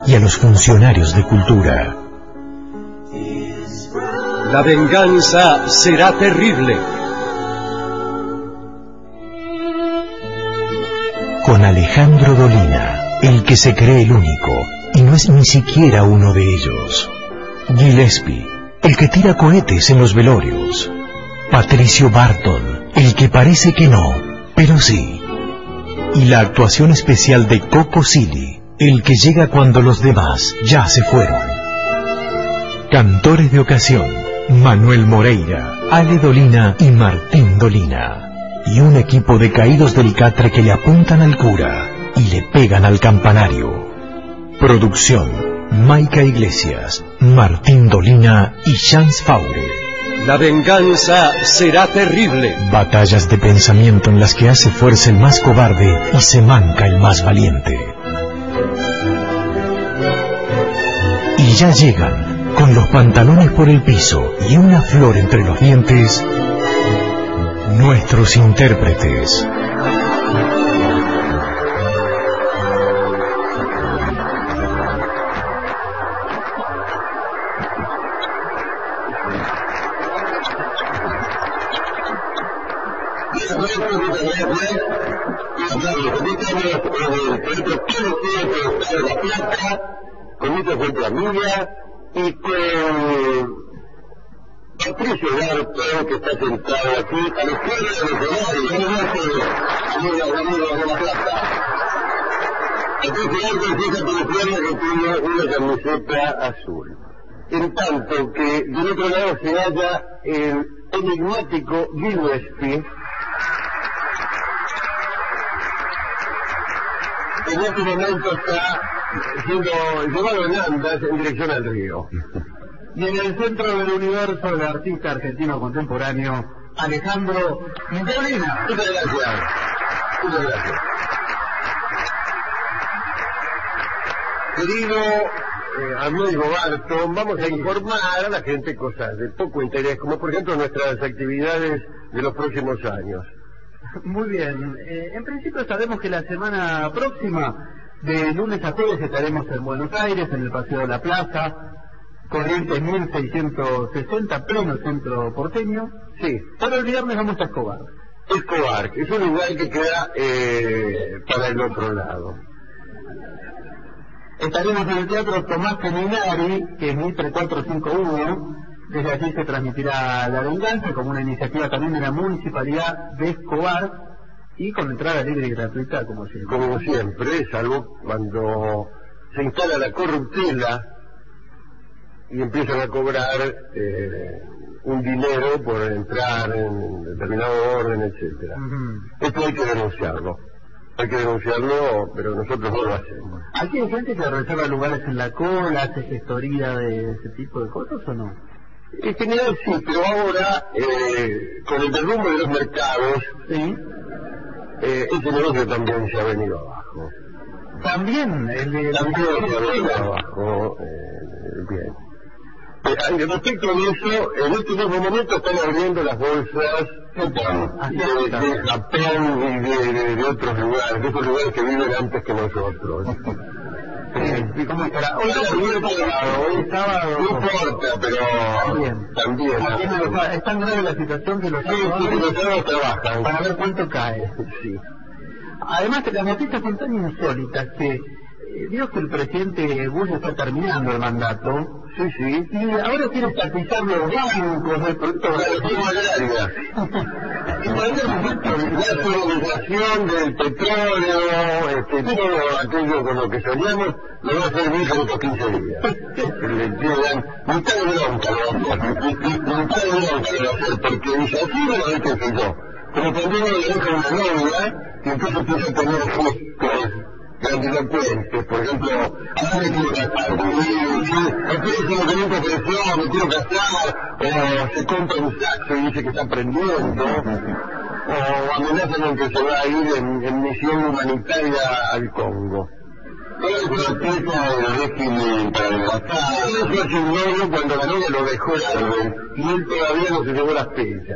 y a los funcionarios de cultura. La venganza será terrible. Con Alejandro Dolina, el que se cree el único, y no es ni siquiera uno de ellos. Gillespie, el que tira cohetes en los velorios. Patricio Barton, el que parece que no, pero sí. Y la actuación especial de Coco Silly, el que llega cuando los demás ya se fueron. Cantores de ocasión: Manuel Moreira, Ale Dolina y Martín Dolina. Y un equipo de caídos del catre que le apuntan al cura y le pegan al campanario. Producción: Maica Iglesias, Martín Dolina y Chance Faure. La venganza será terrible. Batallas de pensamiento en las que hace fuerza el más cobarde y se manca el más valiente. Y ya llegan, con los pantalones por el piso y una flor entre los dientes, nuestros intérpretes. Con mucha gente amiga y con Patricio Barton, que está sentado aquí a la izquierda del escenario, amigo de la plaza. Patricio Barton fija por la izquierda que tiene una camiseta azul. En tanto que del otro lado se halla el enigmático Gillespie, en este momento está siendo llevado en andas en dirección al río. Y en el centro del universo del artista argentino contemporáneo, Alejandro Dolina. Muchas gracias. Muchas gracias. Querido amigo Barton, vamos a informar a la gente cosas de poco interés, como por ejemplo nuestras actividades de los próximos años. Muy bien. En principio sabemos que la semana próxima, de lunes a jueves, estaremos en Buenos Aires, en el Paseo de la Plaza, Corrientes 1660, pleno centro porteño. Sí. Pero el viernes vamos a Escobar. Escobar, que es un lugar que queda para el otro lado. Estaremos en el Teatro Tomás Seminari, que es Mitre 451. Desde allí se transmitirá La Venganza, como una iniciativa también de la Municipalidad de Escobar, y con entrada libre y gratuita, como siempre. Como siempre, salvo cuando se instala la corruptela y empiezan a cobrar un dinero por entrar en determinado orden, etcétera. Esto hay que denunciarlo. Hay que denunciarlo, pero nosotros no lo hacemos. ¿Aquí hay gente que reserva lugares en la cola, hace gestoría de ese tipo de cosas o no? En general sí, pero ahora, con el derrumbe de los mercados, sí, ese negocio también se ha venido abajo. También, el de también se ha venido abajo, bien. Respecto a eso, en este mismo momento están abriendo las bolsas de Japón y de otros lugares, de esos lugares que viven antes que nosotros. ¿Y cómo estará? Hoy es sábado. No importa, pero también. Es tan grave la situación que los sábados trabajan. Para ver cuánto cae. Sí. Además, las noticias son tan insólitas que vio que el presidente Bush está terminando el mandato. Sí, sí. Y ahora quiere estatizar los bancos del producto agraria. Y cualquier momento, la colonización del petróleo, todo aquello con lo que soñamos, lo va a hacer bien en estos 15 días. Le quedan mitad de bronca, mitad de bronca lo va a hacer, porque dice, así no lo dije yo. Pero también le deja una novia, y entonces empieza a tener gestos grandilocuentes, por ejemplo, ahora me quiero casar, aquí es como que nunca creció, me quiero casar, o se compra un saxo y dice que está aprendiendo, o amenazan en que se va a ir en misión humanitaria al Congo. Todo es una pieza del régimen para el Estado. Eso es un novio cuando la novia lo dejó y él todavía no se llevó las pesas.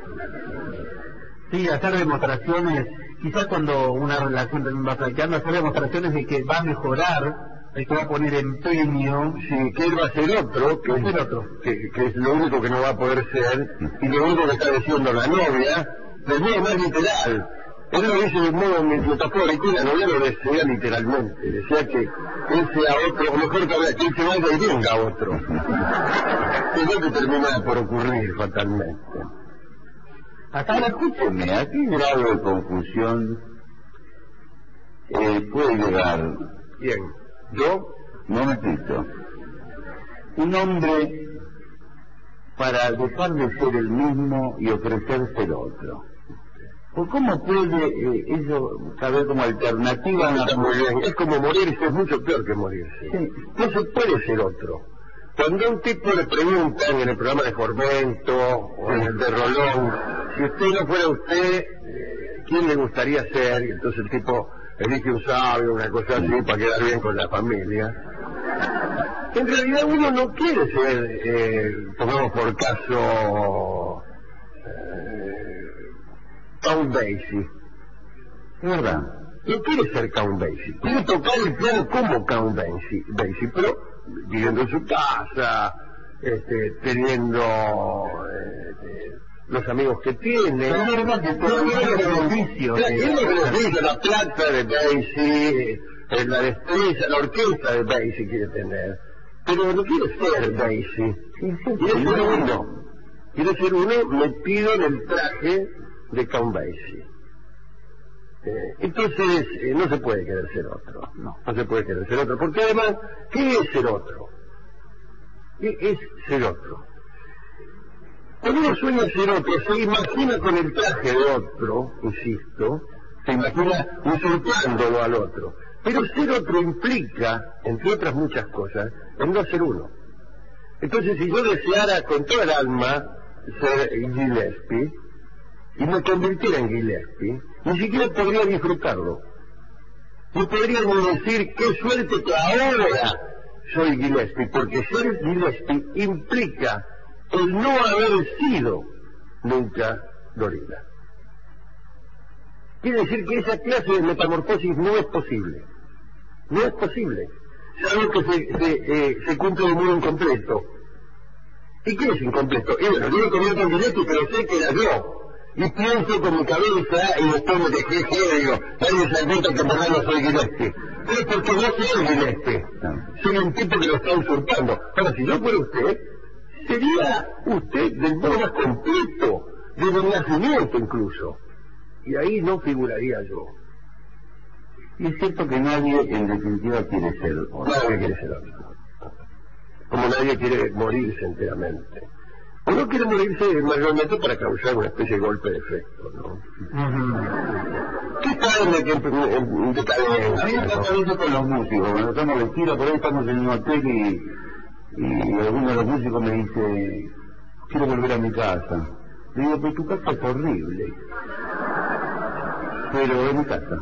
Sí, hacer demostraciones, quizás cuando una relación también va flaqueando, hacer demostraciones de que va a mejorar el que va a poner empeño. Sí, que él va a ser otro, que es el otro, que es lo único que no va a poder ser, y lo único que está diciendo la novia, del modo más literal. Él lo dice de modo metafórico y la novia lo desea literalmente, desea que él sea otro, o mejor que él se vaya y venga otro. Es lo que termina por ocurrir fatalmente. Acá escúcheme, ¿a qué grado de confusión puede llegar? Bien, yo, Un momentito. Un hombre para dejar de ser el mismo y ofrecerse el otro. ¿Por cómo puede eso caber como alternativa? muy bien, es como morirse, es mucho peor que morirse. Sí. No se puede ser otro. Cuando a un tipo le preguntan en el programa de Formento o en el de Rolón, si usted no fuera usted, ¿quién le gustaría ser? Y entonces el tipo elige un sabio, una cosa así, para quedar bien con la familia. En realidad uno no quiere ser, pongamos por caso, Count Basie. ¿Es verdad? No quiere ser Count Basie. Quiere tocar el piano como Count Basie, pero viviendo en su casa, teniendo los amigos que tiene. Es verdad que todo el beneficio. La plata de Basie, la destreza, la orquesta de Basie quiere tener. Pero no quiere ser Basie. Quiere ser uno. Quiere ser uno metido en el traje de Count Basie. Entonces no se puede querer ser otro. No se puede querer ser otro. Porque además, ¿qué es ser otro? ¿Qué es ser otro? Cuando uno sueña ser otro, se imagina con el traje de otro, insisto, se imagina usurpándolo al otro. Pero ser otro implica, entre otras muchas cosas, el no ser uno. Entonces, si yo deseara con toda el alma ser Gillespie, y me convirtiera en Gillespie, ni siquiera podría disfrutarlo. No podría ni decir qué suerte que ahora soy Gillespie, porque ser Gillespie implica el no haber sido nunca Dorina. Quiere decir que esa clase de metamorfosis no es posible. No es posible. Salvo que se cumple de modo incompleto. ¿Y qué es incompleto? Y bueno, yo me convierto en Gillespie, pero sé que era yo. Y pienso con mi cabeza y después me dejé y digo, nadie se da cuenta que en verdad no soy Gillespie. Pero es porque no soy Gillespie. Soy un tipo que lo está usurpando. Ahora, si yo fuera usted, sería usted del modo más completo, desde el nacimiento incluso. Y ahí no figuraría yo. Y es cierto que nadie en definitiva quiere ser otro. Nadie quiere ser otro. Como nadie quiere morirse enteramente. Uno quiere morirse mayormente para causar una especie de golpe de efecto, ¿no? ¿Qué tal en decadencia? A mí me pasa eso con los músicos. Cuando estamos de gira, por ahí estamos en un hotel y alguno de los músicos me dice, quiero volver a mi casa. Le digo, pero tu casa es horrible. Pero es mi casa.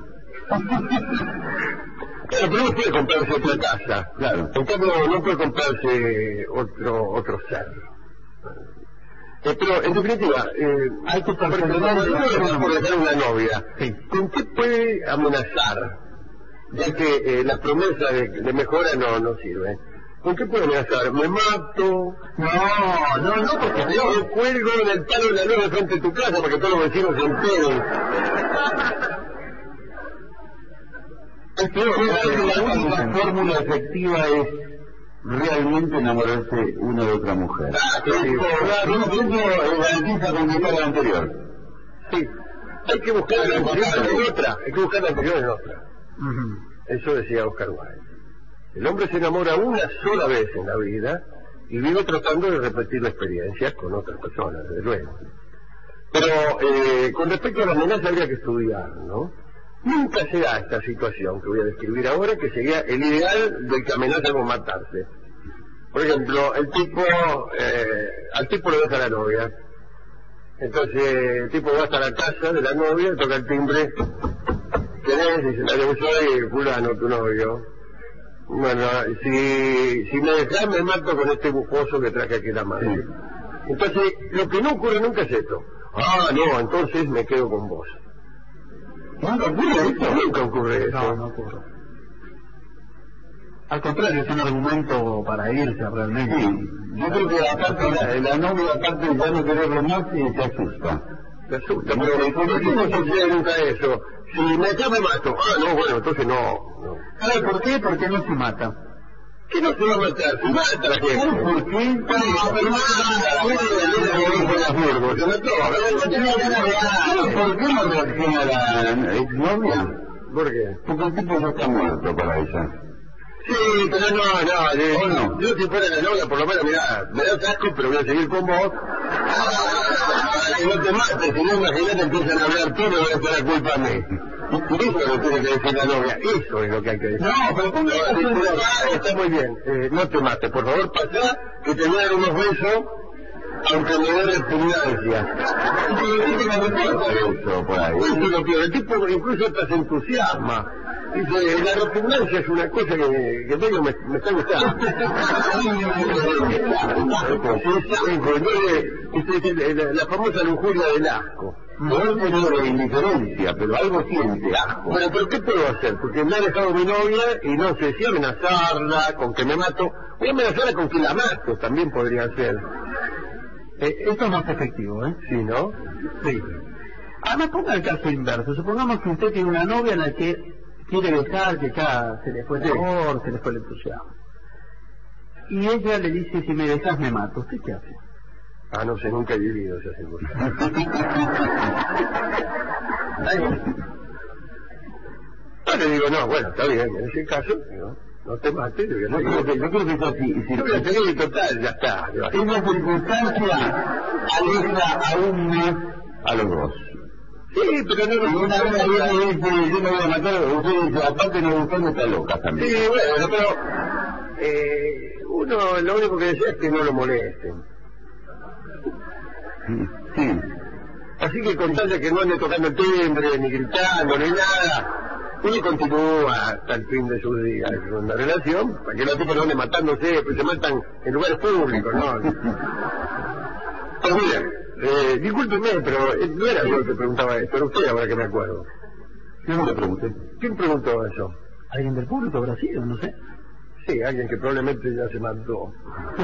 Claro, pero no puede comprarse otra casa. Claro. En cambio, no puede comprarse otro ser. Pero, en definitiva, hay que perseverar por dejar una novia. Sí. ¿Con qué puede amenazar? Ya que la promesa de mejora no sirve. ¿Con qué puede amenazar? ¿Me mato? No, porque yo me cuelgo en el palo de la luz frente de tu casa para que todos los vecinos se enteren. La única fórmula efectiva es realmente enamorarse uno de otra mujer. Garantiza conquistar la anterior. Sí. Hay que buscar la anterior en otra. Hay que buscar la anterior en otra. Eso decía Oscar Wilde. El hombre se enamora una sola vez en la vida y vive tratando de repetir la experiencia con otras personas, desde luego. Pero con respecto a la amenaza habría que estudiar, ¿no? Nunca se da esta situación que voy a describir ahora, que sería el ideal del que amenaza con matarse. Por ejemplo, el tipo, al tipo le deja la novia. Entonces el tipo va hasta la casa de la novia, toca el timbre. ¿Querés? Dice, yo soy fulano, tu novio. Bueno, si me dejás me mato con este bufoso que traje aquí la madre. Entonces, lo que no ocurre nunca es esto. No, entonces me quedo con vos. ¿Nunca ocurre eso? Nunca ocurre eso. No ocurre. Al contrario, es un argumento para irse realmente. Sí, yo creo que aparte la novia aparte ya no quererlo más y se asusta. Me asusta, pero ¿por qué no sucede nunca eso? Si me mato. Ah, no, bueno, entonces no. ¿Sabe por qué? Porque no se mata. ¿Qué no se va a matar? Se mata la gente. ¿Por qué? ¿Por qué no reacciona la exnovia? ¿Por qué? Porque el tipo ya está muerto para ella. Sí, pero no. Yo si fuera la novia, por lo menos, mirá, me das asco, pero voy a seguir con vos. Que no te mates, si no, imagínate, empiezan a hablar todo y van a echar la culpa a mí. Eso es lo que tiene que decir la novia, eso es lo que hay que decir. No, pero ¿cómo está muy bien, no te mates, por favor, pasá, que te voy a dar unos besos, aunque me dé repugnancia. Eso por ahí? Eso es lo peor, el tipo incluso hasta se entusiasma. Dice, la repugnancia es una cosa que medio me está gustando. La famosa lujuria del asco. No es por la indiferencia, pero algo siente asco. Bueno, pero ¿qué puedo hacer? Porque me ha dejado mi novia y no sé si amenazarla con que me mato. Voy a amenazarla con que la mato, también podría ser. Esto es más efectivo, ¿eh? Sí, ¿no? Sí. Además, ponga el caso inverso. Supongamos que usted tiene una novia en la que quiere besar, que ya se le fue el amor, se le fue el entusiasmo. Y ella le dice, si me besas me mato. ¿Usted qué hace? Ah, no sé, nunca he vivido esa circunstancia. Yo le digo, no, bueno, está bien, en ese caso, no te mates, yo creo que es así. Yo voy a seguir total, ya está. Esa circunstancia aleja aún más a los dos. Sí, pero no una vez viene y dice, yo me voy a matar, usted dice, aparte no buscando está loca también. Sí, bueno, pero uno lo único que desea es que no lo molesten. Sí. Así que con tal de que no ande tocando el timbre, ni gritando, ni nada, uno continúa hasta el fin de sus días con la relación, para que los tipos no anden matándose, pues se matan en lugares públicos, ¿no? Pues mira, discúlpeme, pero no era yo el que preguntaba esto, era usted ahora que me acuerdo. Yo no le pregunté. ¿Quién preguntó eso? ¿Alguien del público habrá sido? No sé. Sí, alguien que probablemente ya se mató.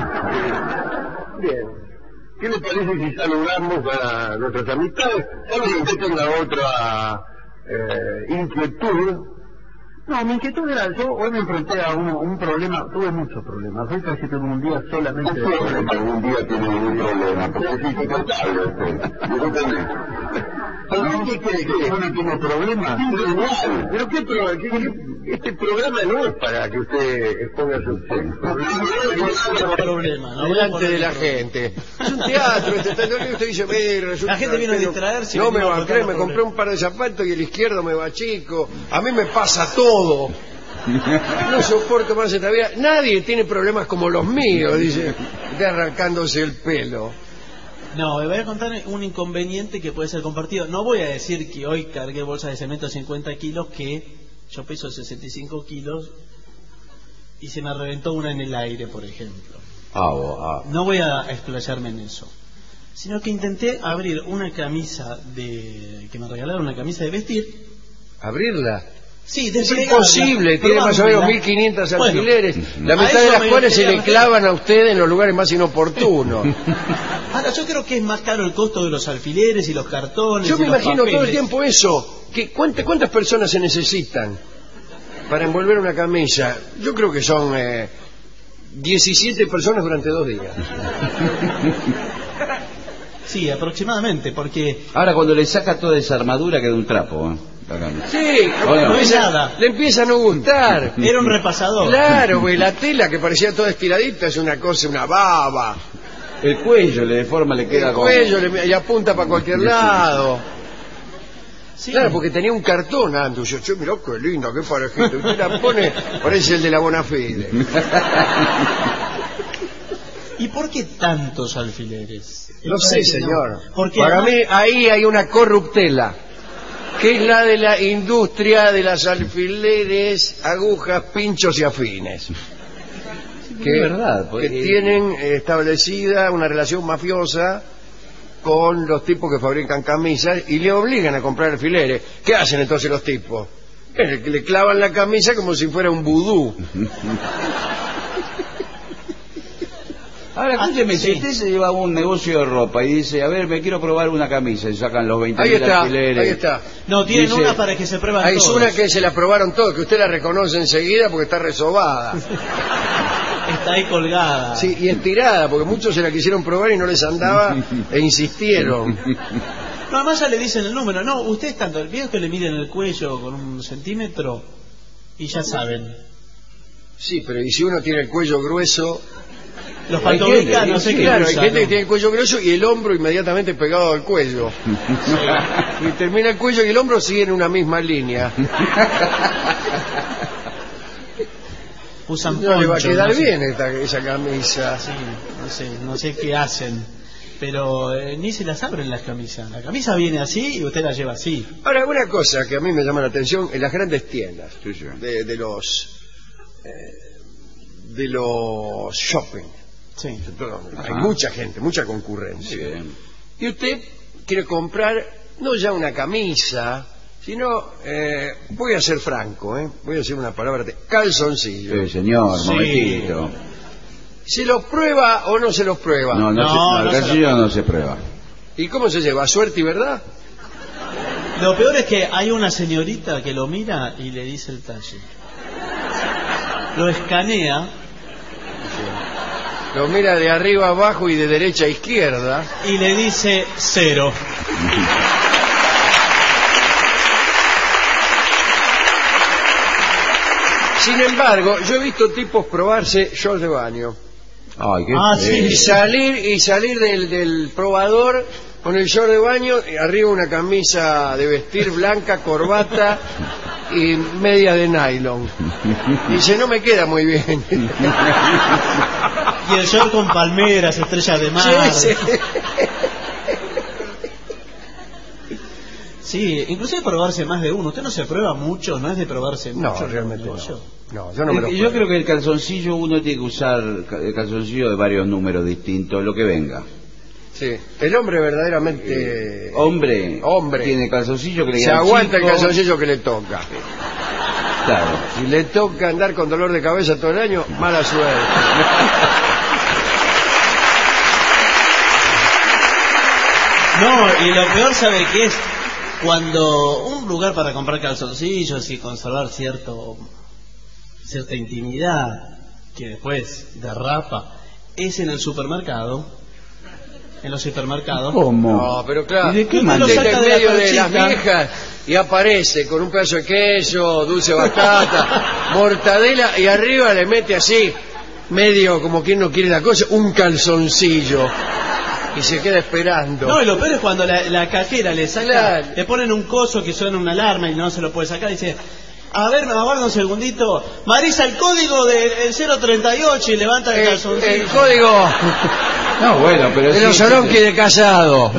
Bien. ¿Qué le parece si saludamos a nuestras amistades? ¿Sabe que usted tenga otra inquietud? No, mi inquietud era, yo hoy me enfrenté a un problema, tuve muchos problemas, hoy casi tuve un día solamente de problemas. Algún día tiene un problema, porque es insoportable usted. ¿Por qué cree que uno tiene problemas? Pero qué este programa no es para que usted exponga sus problemas delante de la gente. Es un teatro, usted dice, la gente viene a distraerse. No me va a creer, me compré un par de zapatos y el izquierdo me va chico. A mí me pasa todo. No soporto más esta vida. Nadie tiene problemas como los míos, dice, arrancándose el pelo. No, me voy a contar un inconveniente que puede ser compartido. No voy a decir que hoy cargué bolsas de cemento 50 kilos, que yo peso 65 kilos y se me reventó una en el aire, por ejemplo. No voy a explayarme en eso. Sino que intenté abrir una camisa que me regalaron, una camisa de vestir. ¿Abrirla? Sí, es imposible, tiene más o menos 1500 alfileres, la mitad de las cuales se le clavan a usted en los lugares más inoportunos. Ahora, yo creo que es más caro el costo de los alfileres y los cartones. Yo me imagino todo el tiempo eso. ¿Cuántas personas se necesitan para envolver una camisa? Yo creo que son 17 personas durante 2 días. Sí, aproximadamente, porque... Ahora, cuando le saca toda esa armadura queda un trapo, ¿eh? Sí, le empieza a no gustar. Era un repasador. Claro, güey, la tela que parecía toda estiradita es una cosa, una baba. El cuello le deforma, le queda como... El cuello y apunta para cualquier lado. Sí. Claro, porque tenía un cartón antes. Yo, mirá qué lindo, qué parejito. Usted la pone, parece el de la Bonafide. ¿Y por qué tantos alfileres? No sé, señor. Porque para mí ahí hay una corruptela, que es la de la industria de las alfileres, agujas, pinchos y afines. Que, verdad, que tienen establecida una relación mafiosa con los tipos que fabrican camisas y le obligan a comprar alfileres. ¿Qué hacen entonces los tipos? Le clavan la camisa como si fuera un vudú. Ahora, escúcheme, si usted se lleva a un negocio de ropa y dice, a ver, me quiero probar una camisa, y sacan los 20.000 alquileres. Ahí está. No, tienen Dice, una para que se prueban Hay todos. una que se la probaron todos, que usted la reconoce enseguida porque está resobada. Está ahí colgada. Sí, y estirada, porque muchos se la quisieron probar y no les andaba e insistieron. No, además ya le dicen el número. No, ustedes tanto, el viejo que le miden el cuello con 1 centímetro y ya saben. Sí, pero ¿y si uno tiene el cuello grueso? Los Hay pantomicanos, no gente, sé sí, qué Claro, hay usan, gente ¿no? que tiene el cuello grueso y el hombro inmediatamente pegado al cuello. Y termina el cuello y el hombro siguen una misma línea. Usan No le va a poncho, quedar no sé. bien esa camisa. Sí, no sé qué hacen. Pero ni se las abren las camisas. La camisa viene así y usted la lleva así. Ahora, una cosa que a mí me llama la atención en las grandes tiendas Sí, sí. de los shopping. Sí. Hay mucha gente, mucha concurrencia. Bien. Y usted quiere comprar no ya una camisa, sino, voy a ser franco, voy a decir una palabra, calzoncillo. Sí, señor, Sí. momentito. ¿Se los prueba o no se los prueba? No, No, el no se calzoncillo no se prueba. ¿Y cómo se lleva? ¿Suerte y verdad? Lo peor es que hay una señorita que lo mira y le dice el talle. Lo escanea Lo mira de arriba a abajo y de derecha a izquierda. y le dice 0. Sin embargo, yo he visto tipos probarse shorts de baño. Ay, qué Sí. Y salir del probador con el short de baño, y arriba una camisa de vestir blanca, corbata y media de nylon. Dice, no me queda muy bien. Y el short con palmeras, estrellas de mar. Sí, sí. Sí, inclusive probarse más de uno. Usted no se prueba mucho, no es de probarse No, mucho. realmente no. negocio. No, yo no me lo Yo pruebo. creo que el calzoncillo uno tiene que usar el calzoncillo de varios números distintos, lo que venga. Sí. El hombre verdaderamente... Hombre tiene calzoncillo que le se queda aguanta el chico. calzoncillo que le toca. Claro. Si le toca andar con dolor de cabeza todo el año, mala suerte. No, y lo peor, ¿sabe qué es? Cuando un lugar para comprar calzoncillos y conservar cierta intimidad, que después derrapa, es en el supermercado. En los supermercados. ¿Cómo? No, pero claro, ¿Y de qué usted manera? está en Lo saca de medio la de las colchita. viejas y aparece con un pedazo de queso, dulce batata, mortadela y arriba le mete así, medio como quien no quiere la cosa, un calzoncillo y se queda esperando. No, y lo peor es cuando la cajera le saca, Claro. le ponen un coso que suena una alarma y no se lo puede sacar y dice, a ver, me aguarda un segundito, Marisa, el código del 038 y levanta el calzoncillo. El código No, bueno, pero de los Soronqui de casado.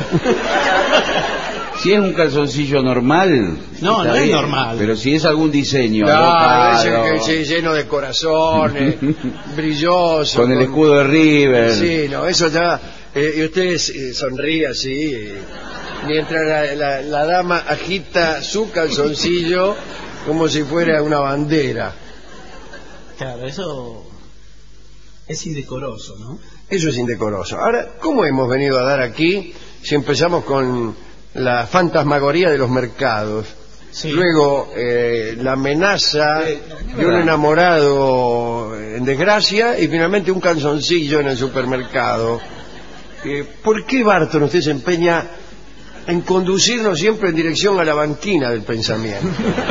si es un calzoncillo normal. No, está no es bien. normal. Pero si es algún diseño Claro, ese alocado, que sí, lleno de corazones, brilloso. con el escudo de River. Sí, no, eso ya. Y usted sonríe así, mientras la dama agita su calzoncillo como si fuera una bandera. Claro, eso es indecoroso, ¿no? Eso es indecoroso. Ahora, ¿cómo hemos venido a dar aquí si empezamos con la fantasmagoría de los mercados? Sí. Luego, la amenaza de un enamorado en desgracia y finalmente un calzoncillo en el supermercado. ¿Por qué, Barton, usted se empeña en conducirnos siempre en dirección a la banquina del pensamiento?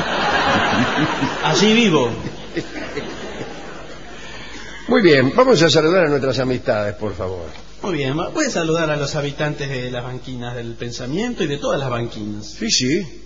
Allí vivo. Muy bien, vamos a saludar a nuestras amistades, por favor. Muy bien, voy a saludar a los habitantes de las banquinas del pensamiento y de todas las banquinas. Sí, sí.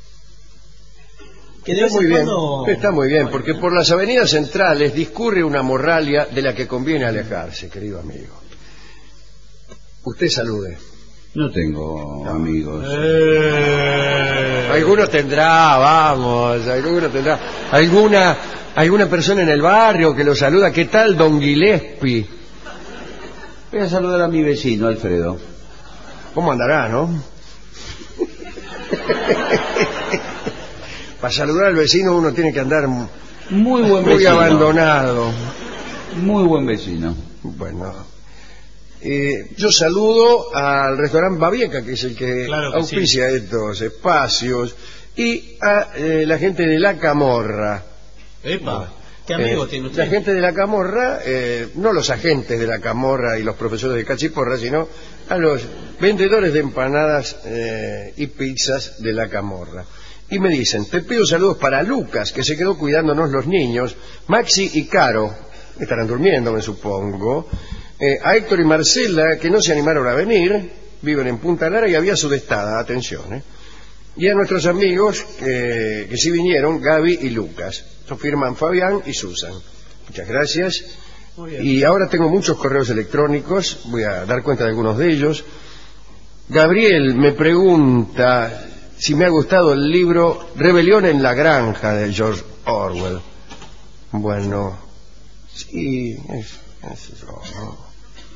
Que de Está vez muy en bien, cuando- está muy bien, porque por las avenidas centrales discurre una morralia de la que conviene alejarse, querido amigo. Usted salude. No tengo amigos. Algunos tendrá, vamos, algunos tendrá. Alguna persona en el barrio que lo saluda. ¿Qué tal, don Gillespie? Voy a saludar a mi vecino, Alfredo. ¿Cómo andará, no? para saludar al vecino uno tiene que andar Muy buen muy vecino. abandonado. Muy buen vecino. Bueno, yo saludo al restaurante Babieca, que es el que Claro que auspicia estos espacios, y a la gente de La Camorra. Epa, ¿qué amigo tiene usted? La gente de La Camorra, no los agentes de La Camorra y los profesores de Cachiporra, sino a los vendedores de empanadas y pizzas de La Camorra. Y me dicen, te pido saludos para Lucas, que se quedó cuidándonos los niños, Maxi y Caro, estarán durmiendo, me supongo, a Héctor y Marcela, que no se animaron a venir, viven en Punta Lara y había sudestada, atención, y a nuestros amigos que sí vinieron, Gaby y Lucas. Esto firman Fabián y Susan. Muchas gracias. Muy bien. Y ahora tengo muchos correos electrónicos, voy a dar cuenta de algunos de ellos. Gabriel me pregunta si me ha gustado el libro Rebelión en la Granja de George Orwell. Bueno, sí, es eso, ¿no?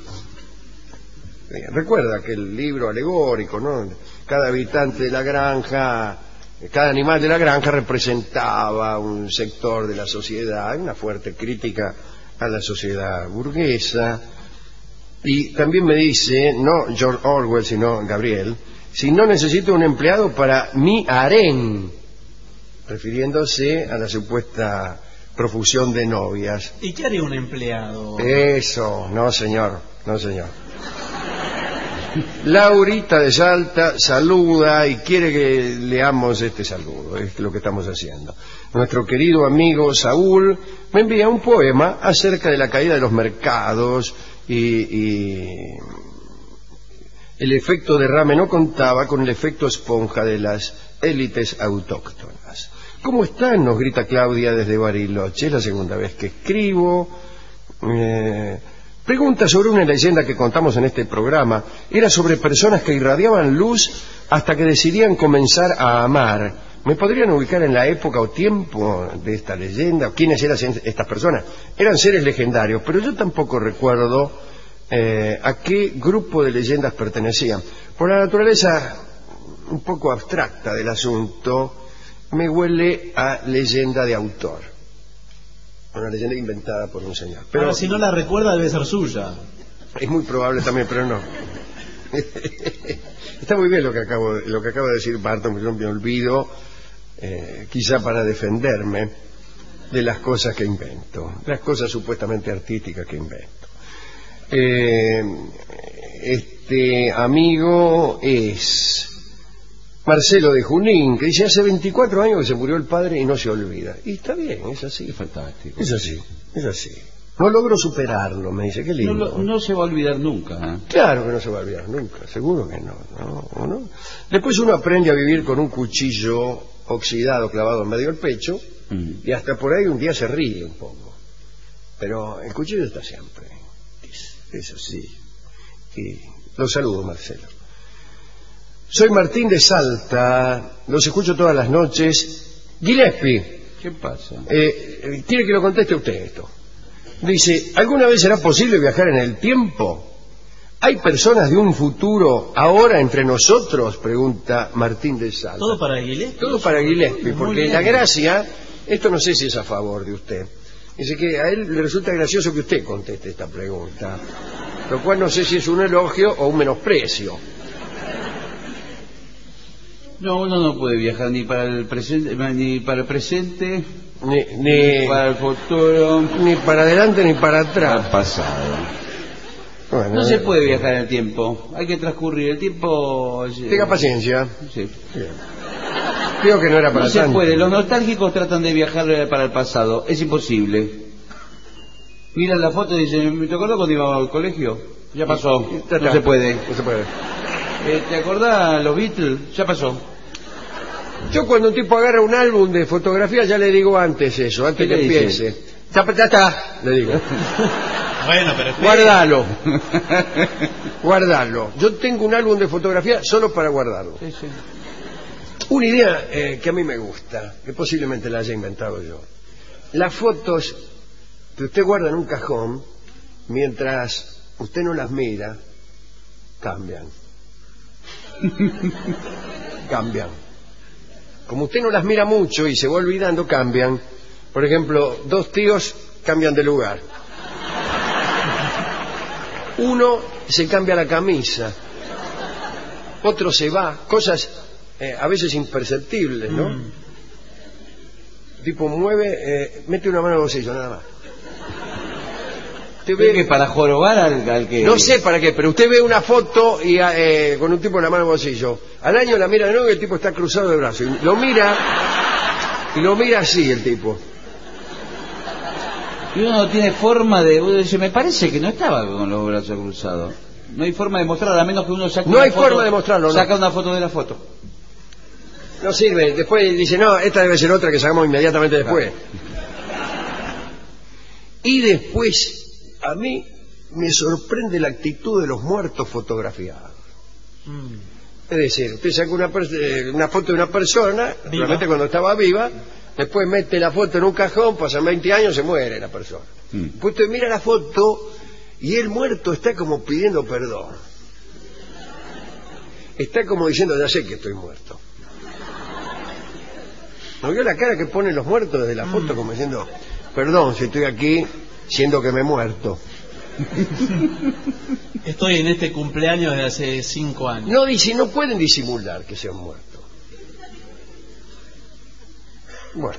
Recuerda que el libro alegórico, ¿no? Cada habitante de la granja, cada animal de la granja representaba un sector de la sociedad, una fuerte crítica a la sociedad burguesa. Y también me dice, no George Orwell, sino Gabriel, si no necesito un empleado para mi harén, refiriéndose a la supuesta profusión de novias. ¿Y qué haría un empleado? Eso, no señor, no señor. Laurita de Salta saluda y quiere que leamos este saludo, es lo que estamos haciendo. Nuestro querido amigo Saúl me envía un poema acerca de la caída de los mercados y el efecto derrame no contaba con el efecto esponja de las élites autóctonas. ¿Cómo están?, nos grita Claudia desde Bariloche, es la segunda vez que escribo. Pregunta sobre una leyenda que contamos en este programa. Era sobre personas que irradiaban luz hasta que decidían comenzar a amar. ¿Me podrían ubicar en la época o tiempo de esta leyenda? ¿Quiénes eran estas personas? Eran seres legendarios, pero yo tampoco recuerdo a qué grupo de leyendas pertenecían. Por la naturaleza un poco abstracta del asunto, me huele a leyenda de autor. Una leyenda inventada por un señor. Pero ahora, si no la recuerda, debe ser suya. es muy probable también, pero no. Está muy bien lo que acaba de decir Barton, que yo me olvido, quizá para defenderme de las cosas que invento, las cosas supuestamente artísticas que invento. Este amigo es Marcelo de Junín, que dice, hace 24 años que se murió el padre y no se olvida. Y está bien, es así. Es fantástico. Es así, es así. No logro superarlo, me dice, qué lindo. No se va a olvidar nunca. Claro que no se va a olvidar nunca, seguro que no, ¿no? Después uno aprende a vivir con un cuchillo oxidado clavado en medio del pecho y hasta por ahí un día se ríe un poco. Pero el cuchillo está siempre. Eso sí. Y lo saludo, Marcelo. Soy Martín de Salta, los escucho todas las noches. Gillespie. ¿Qué pasa? Quiere que lo conteste usted esto. Dice, ¿alguna vez será posible viajar en el tiempo? ¿Hay personas de un futuro ahora entre nosotros? Pregunta Martín de Salta. ¿Todo para Gillespie? Todo para Gillespie, Muy porque bien. la gracia, esto no sé si es a favor de usted. Dice que a él le resulta gracioso que usted conteste esta pregunta, lo cual no sé si es un elogio o un menosprecio. No, uno no puede viajar ni para el presente, ni para el presente, Ni para el futuro, ni para adelante ni para para el atrás. pasado. Bueno, No se puede viajar en el tiempo, hay que transcurrir el tiempo. Tenga paciencia. Sí. Bien. Creo que no era para No se tanto. puede, los nostálgicos tratan de viajar para el pasado, es imposible. Miran la foto y dicen, ¿te acordás cuando íbamos al colegio? Ya pasó, no se puede. No se puede. ¿Te acordás los Beatles? Ya pasó. Yo cuando un tipo agarra un álbum de fotografías ya le digo antes eso, antes ¿Qué que le dice? empiece. Ya está, le digo. Bueno, pero Guardalo. Guardalo. Yo tengo un álbum de fotografías solo para guardarlo. Sí, sí. Una idea que a mí me gusta, que posiblemente la haya inventado yo. Las fotos que usted guarda en un cajón, mientras usted no las mira, cambian. Cambian. como usted no las mira mucho y se va olvidando, cambian. Por ejemplo, dos tíos cambian de lugar. Uno se cambia la camisa, otro se va, cosas a veces imperceptibles, ¿no? El tipo mueve, mete una mano al bolsillo, nada más. ¿Usted ve que para jorobar al que...? No sé para qué, pero usted ve una foto y con un tipo en la mano en el bolsillo. Al año la mira de nuevo y el tipo está cruzado de brazos. Y lo mira así el tipo. Y uno no tiene forma de... Uno dice, me parece que no estaba con los brazos cruzados. No hay forma de mostrarlo, a menos que uno saque no hay forma de mostrarlo, saca no. una foto de la foto. No sirve. Después dice, no, esta debe ser otra que sacamos inmediatamente después. Y después, a mí me sorprende la actitud de los muertos fotografiados. Es decir, usted saca una foto de una persona, realmente cuando estaba viva, después mete la foto en un cajón, pasan 20 años, se muere la persona. Después usted mira la foto y el muerto está como pidiendo perdón. Está como diciendo, ya sé que estoy muerto. ¿No vio la cara que ponen los muertos desde la foto como diciendo, perdón si estoy aquí siendo que me he muerto? Estoy en este cumpleaños de hace 5 años. No, dice, no pueden disimular que se han muerto. Bueno.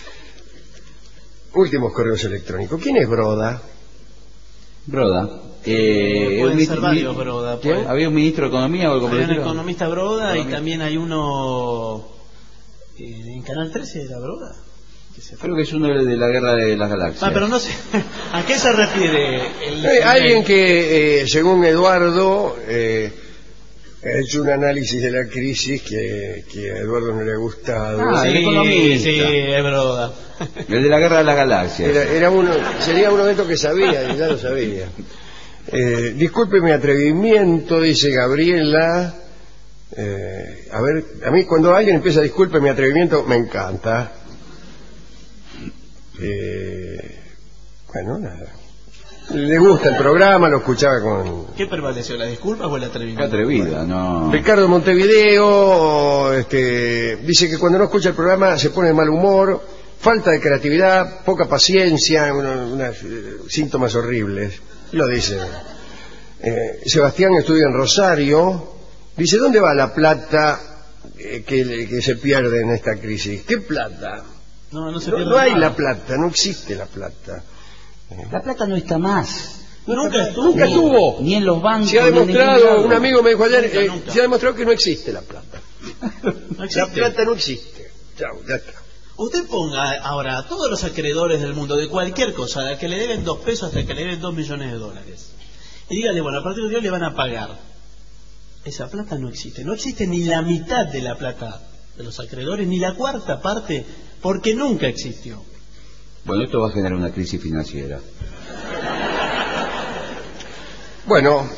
Últimos correos electrónicos. ¿Quién es Broda? Broda. Pueden ser varios Broda. Pues. ¿Había un ministro de Economía o algo por el Hay un estilo? economista Broda y también hay uno... en Canal 13 era Broda. Creo que es uno de la Guerra de las Galaxias. Pero no sé, ¿a qué se refiere? Alguien que, según Eduardo, ha hecho un análisis de la crisis que a Eduardo no le ha gustado. Sí, el economista. Sí, es Broda. El de la Guerra de las Galaxias. Sería uno de estos que sabía, y ya lo sabía. Disculpe mi atrevimiento, dice Gabriela. A ver, a mí cuando alguien empieza disculpe mi atrevimiento, me encanta. Bueno, nada. Le gusta el programa, lo escuchaba con... ¿Qué prevaleció, la disculpa o el atrevimiento? Atrevida, no. Ricardo Montevideo dice que cuando no escucha el programa se pone de mal humor, falta de creatividad, poca paciencia, unos síntomas horribles. Lo dice. Sebastián estudia en Rosario. Dice, ¿dónde va la plata que se pierde en esta crisis? ¿Qué plata? No hay la plata, no existe la plata. La plata no está más. Nunca estuvo. Ni en los bancos. Se ha demostrado, un amigo me dijo ayer, nunca. se ha demostrado que no existe la plata. No existe. La plata no existe. Chao, ya está. Usted ponga ahora a todos los acreedores del mundo, de cualquier cosa, al que le deben 2 pesos hasta que le deben $2 millones. Y dígale, bueno, a partir de hoy le van a pagar. Esa plata no existe. No existe ni la mitad de la plata de los acreedores, ni la 1/4 parte, porque nunca existió. Bueno, esto va a generar una crisis financiera. Bueno.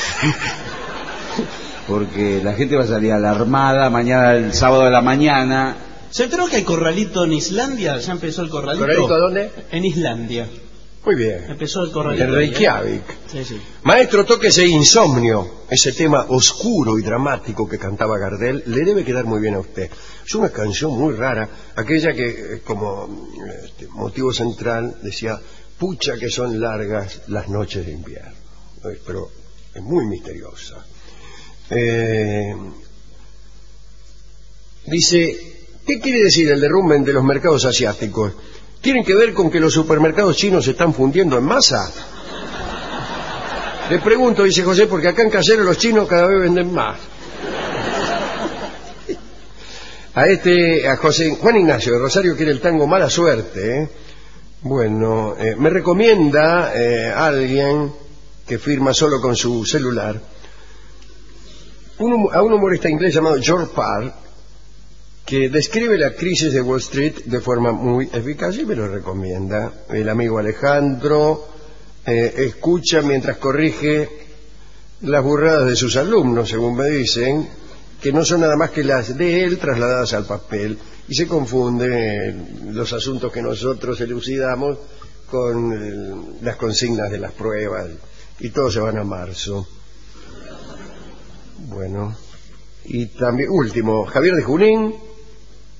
Porque la gente va a salir alarmada mañana, el sábado de la mañana. ¿Se enteró que hay corralito en Islandia? ¿Ya empezó el corralito? ¿Corralito a dónde? En Islandia. Muy bien. Empezó el corralito. En Reykjavik. Sí. Maestro, tóquese Insomnio, ese tema oscuro y dramático que cantaba Gardel, le debe quedar muy bien a usted. Es una canción muy rara, aquella que como motivo central decía, pucha que son largas las noches de invierno. Pero es muy misteriosa. Dice, ¿qué quiere decir el derrumbe de los mercados asiáticos? ¿Tienen que ver con que los supermercados chinos se están fundiendo en masa? Le pregunto, dice José, porque acá en Casero los chinos cada vez venden más. A José Juan Ignacio de Rosario quiere el tango Mala Suerte. Bueno, me recomienda alguien que firma solo con su celular a un humorista inglés llamado George Parr, que describe la crisis de Wall Street de forma muy eficaz y me lo recomienda. El amigo Alejandro escucha mientras corrige las burradas de sus alumnos, según me dicen, que no son nada más que las de él trasladadas al papel, y se confunden los asuntos que nosotros elucidamos con las consignas de las pruebas, y todos se van a marzo. Bueno, y también, último, Javier de Junín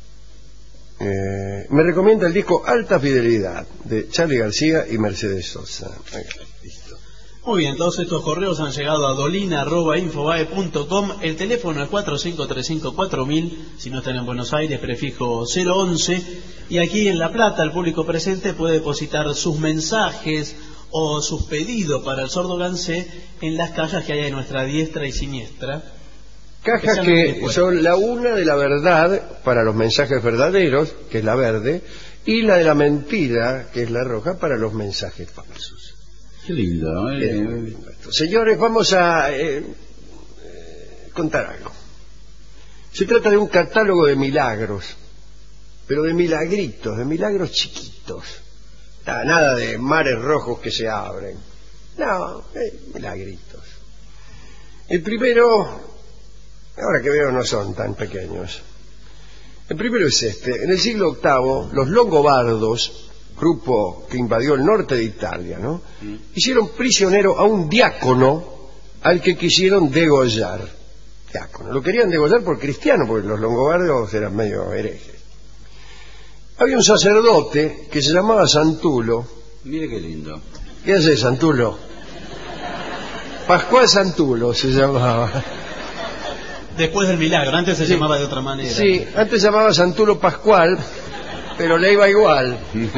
me recomienda el disco Alta Fidelidad de Charly García y Mercedes Sosa. Listo. Muy bien, todos estos correos han llegado a dolina@infobae.com. El teléfono es 45354000, si no están en Buenos Aires, prefijo 011. Y aquí en La Plata, el público presente puede depositar sus mensajes o sus pedidos para el sordo Gansé en las cajas que hay a nuestra diestra y siniestra. Cajas que son la una de la verdad para los mensajes verdaderos, que es la verde, y la de la mentira, que es la roja, para los mensajes falsos. Qué lindo, Señores, vamos a contar algo. Se trata de un catálogo de milagros, pero de milagritos, de milagros chiquitos. Nada de mares rojos que se abren. No, milagritos. El primero, ahora que veo no son tan pequeños. El primero es este. En el siglo VIII, los longobardos, grupo que invadió el norte de Italia, ¿no? Hicieron prisionero a un diácono al que quisieron degollar. Diácono. Lo querían degollar por cristiano, porque los longobardos eran medio herejes. Había un sacerdote que se llamaba Santulo. Mire qué lindo. ¿Qué hace Santulo? Pascual Santulo se llamaba. Después del milagro, antes se llamaba de otra manera. Sí, antes se llamaba Santulo Pascual, pero le iba igual.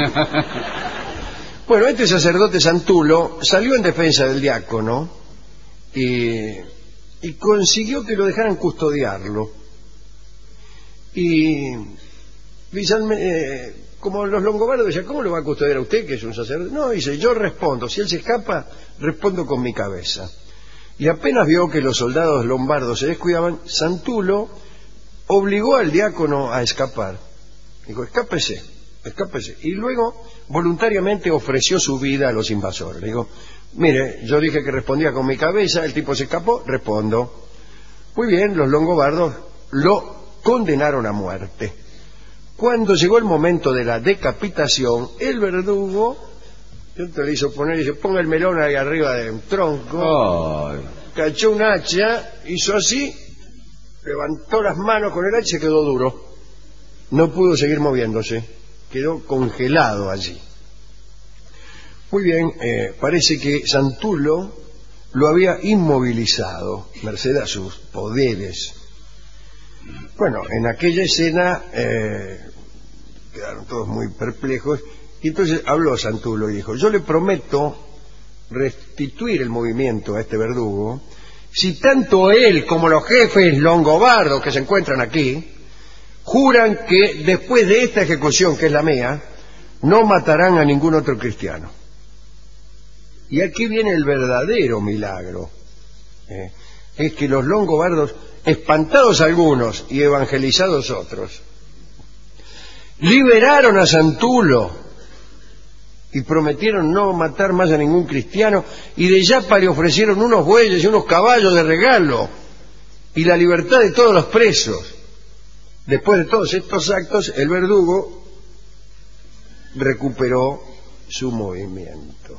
Bueno, este sacerdote Santulo salió en defensa del diácono y consiguió que lo dejaran custodiarlo. Y como los longobardos decían, ¿cómo lo va a custodiar a usted, que es un sacerdote? No, dice, yo respondo. Si él se escapa, respondo con mi cabeza. Y apenas vio que los soldados lombardos se descuidaban, Santulo obligó al diácono a escapar. Dijo, escápese, escápese. Y luego voluntariamente ofreció su vida a los invasores. Le dijo, mire, yo dije que respondía con mi cabeza, el tipo se escapó, respondo. Muy bien, los longobardos lo condenaron a muerte. Cuando llegó el momento de la decapitación, el verdugo le hizo poner, dice, ponga el melón ahí arriba de un tronco, cachó un hacha, hizo así, levantó las manos con el hacha y se quedó duro. No pudo seguir moviéndose, quedó congelado allí. Muy bien, parece que Santulo lo había inmovilizado, merced a sus poderes. Bueno, en aquella escena quedaron todos muy perplejos, y entonces habló Santulo y dijo, yo le prometo restituir el movimiento a este verdugo si tanto él como los jefes longobardos que se encuentran aquí juran que después de esta ejecución, que es la mía, no matarán a ningún otro cristiano. Y aquí viene el verdadero milagro. Es que los longobardos, espantados algunos y evangelizados otros, liberaron a Santulo y prometieron no matar más a ningún cristiano, y de Yapa le ofrecieron unos bueyes y unos caballos de regalo y la libertad de todos los presos. Después de todos estos actos, el verdugo recuperó su movimiento.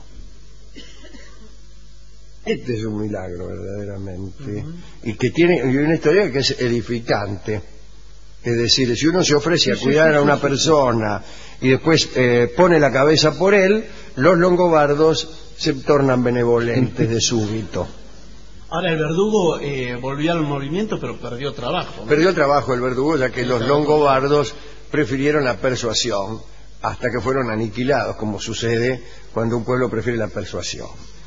Este es un milagro verdaderamente, y que tiene una historia que es edificante. Es decir, si uno se ofrece a cuidar a una persona y después pone la cabeza por él, los longobardos se tornan benevolentes de súbito. Ahora el verdugo volvió al movimiento, pero perdió trabajo, ¿no? Perdió trabajo el verdugo, ya que los longobardos prefirieron la persuasión hasta que fueron aniquilados, como sucede cuando un pueblo prefiere la persuasión.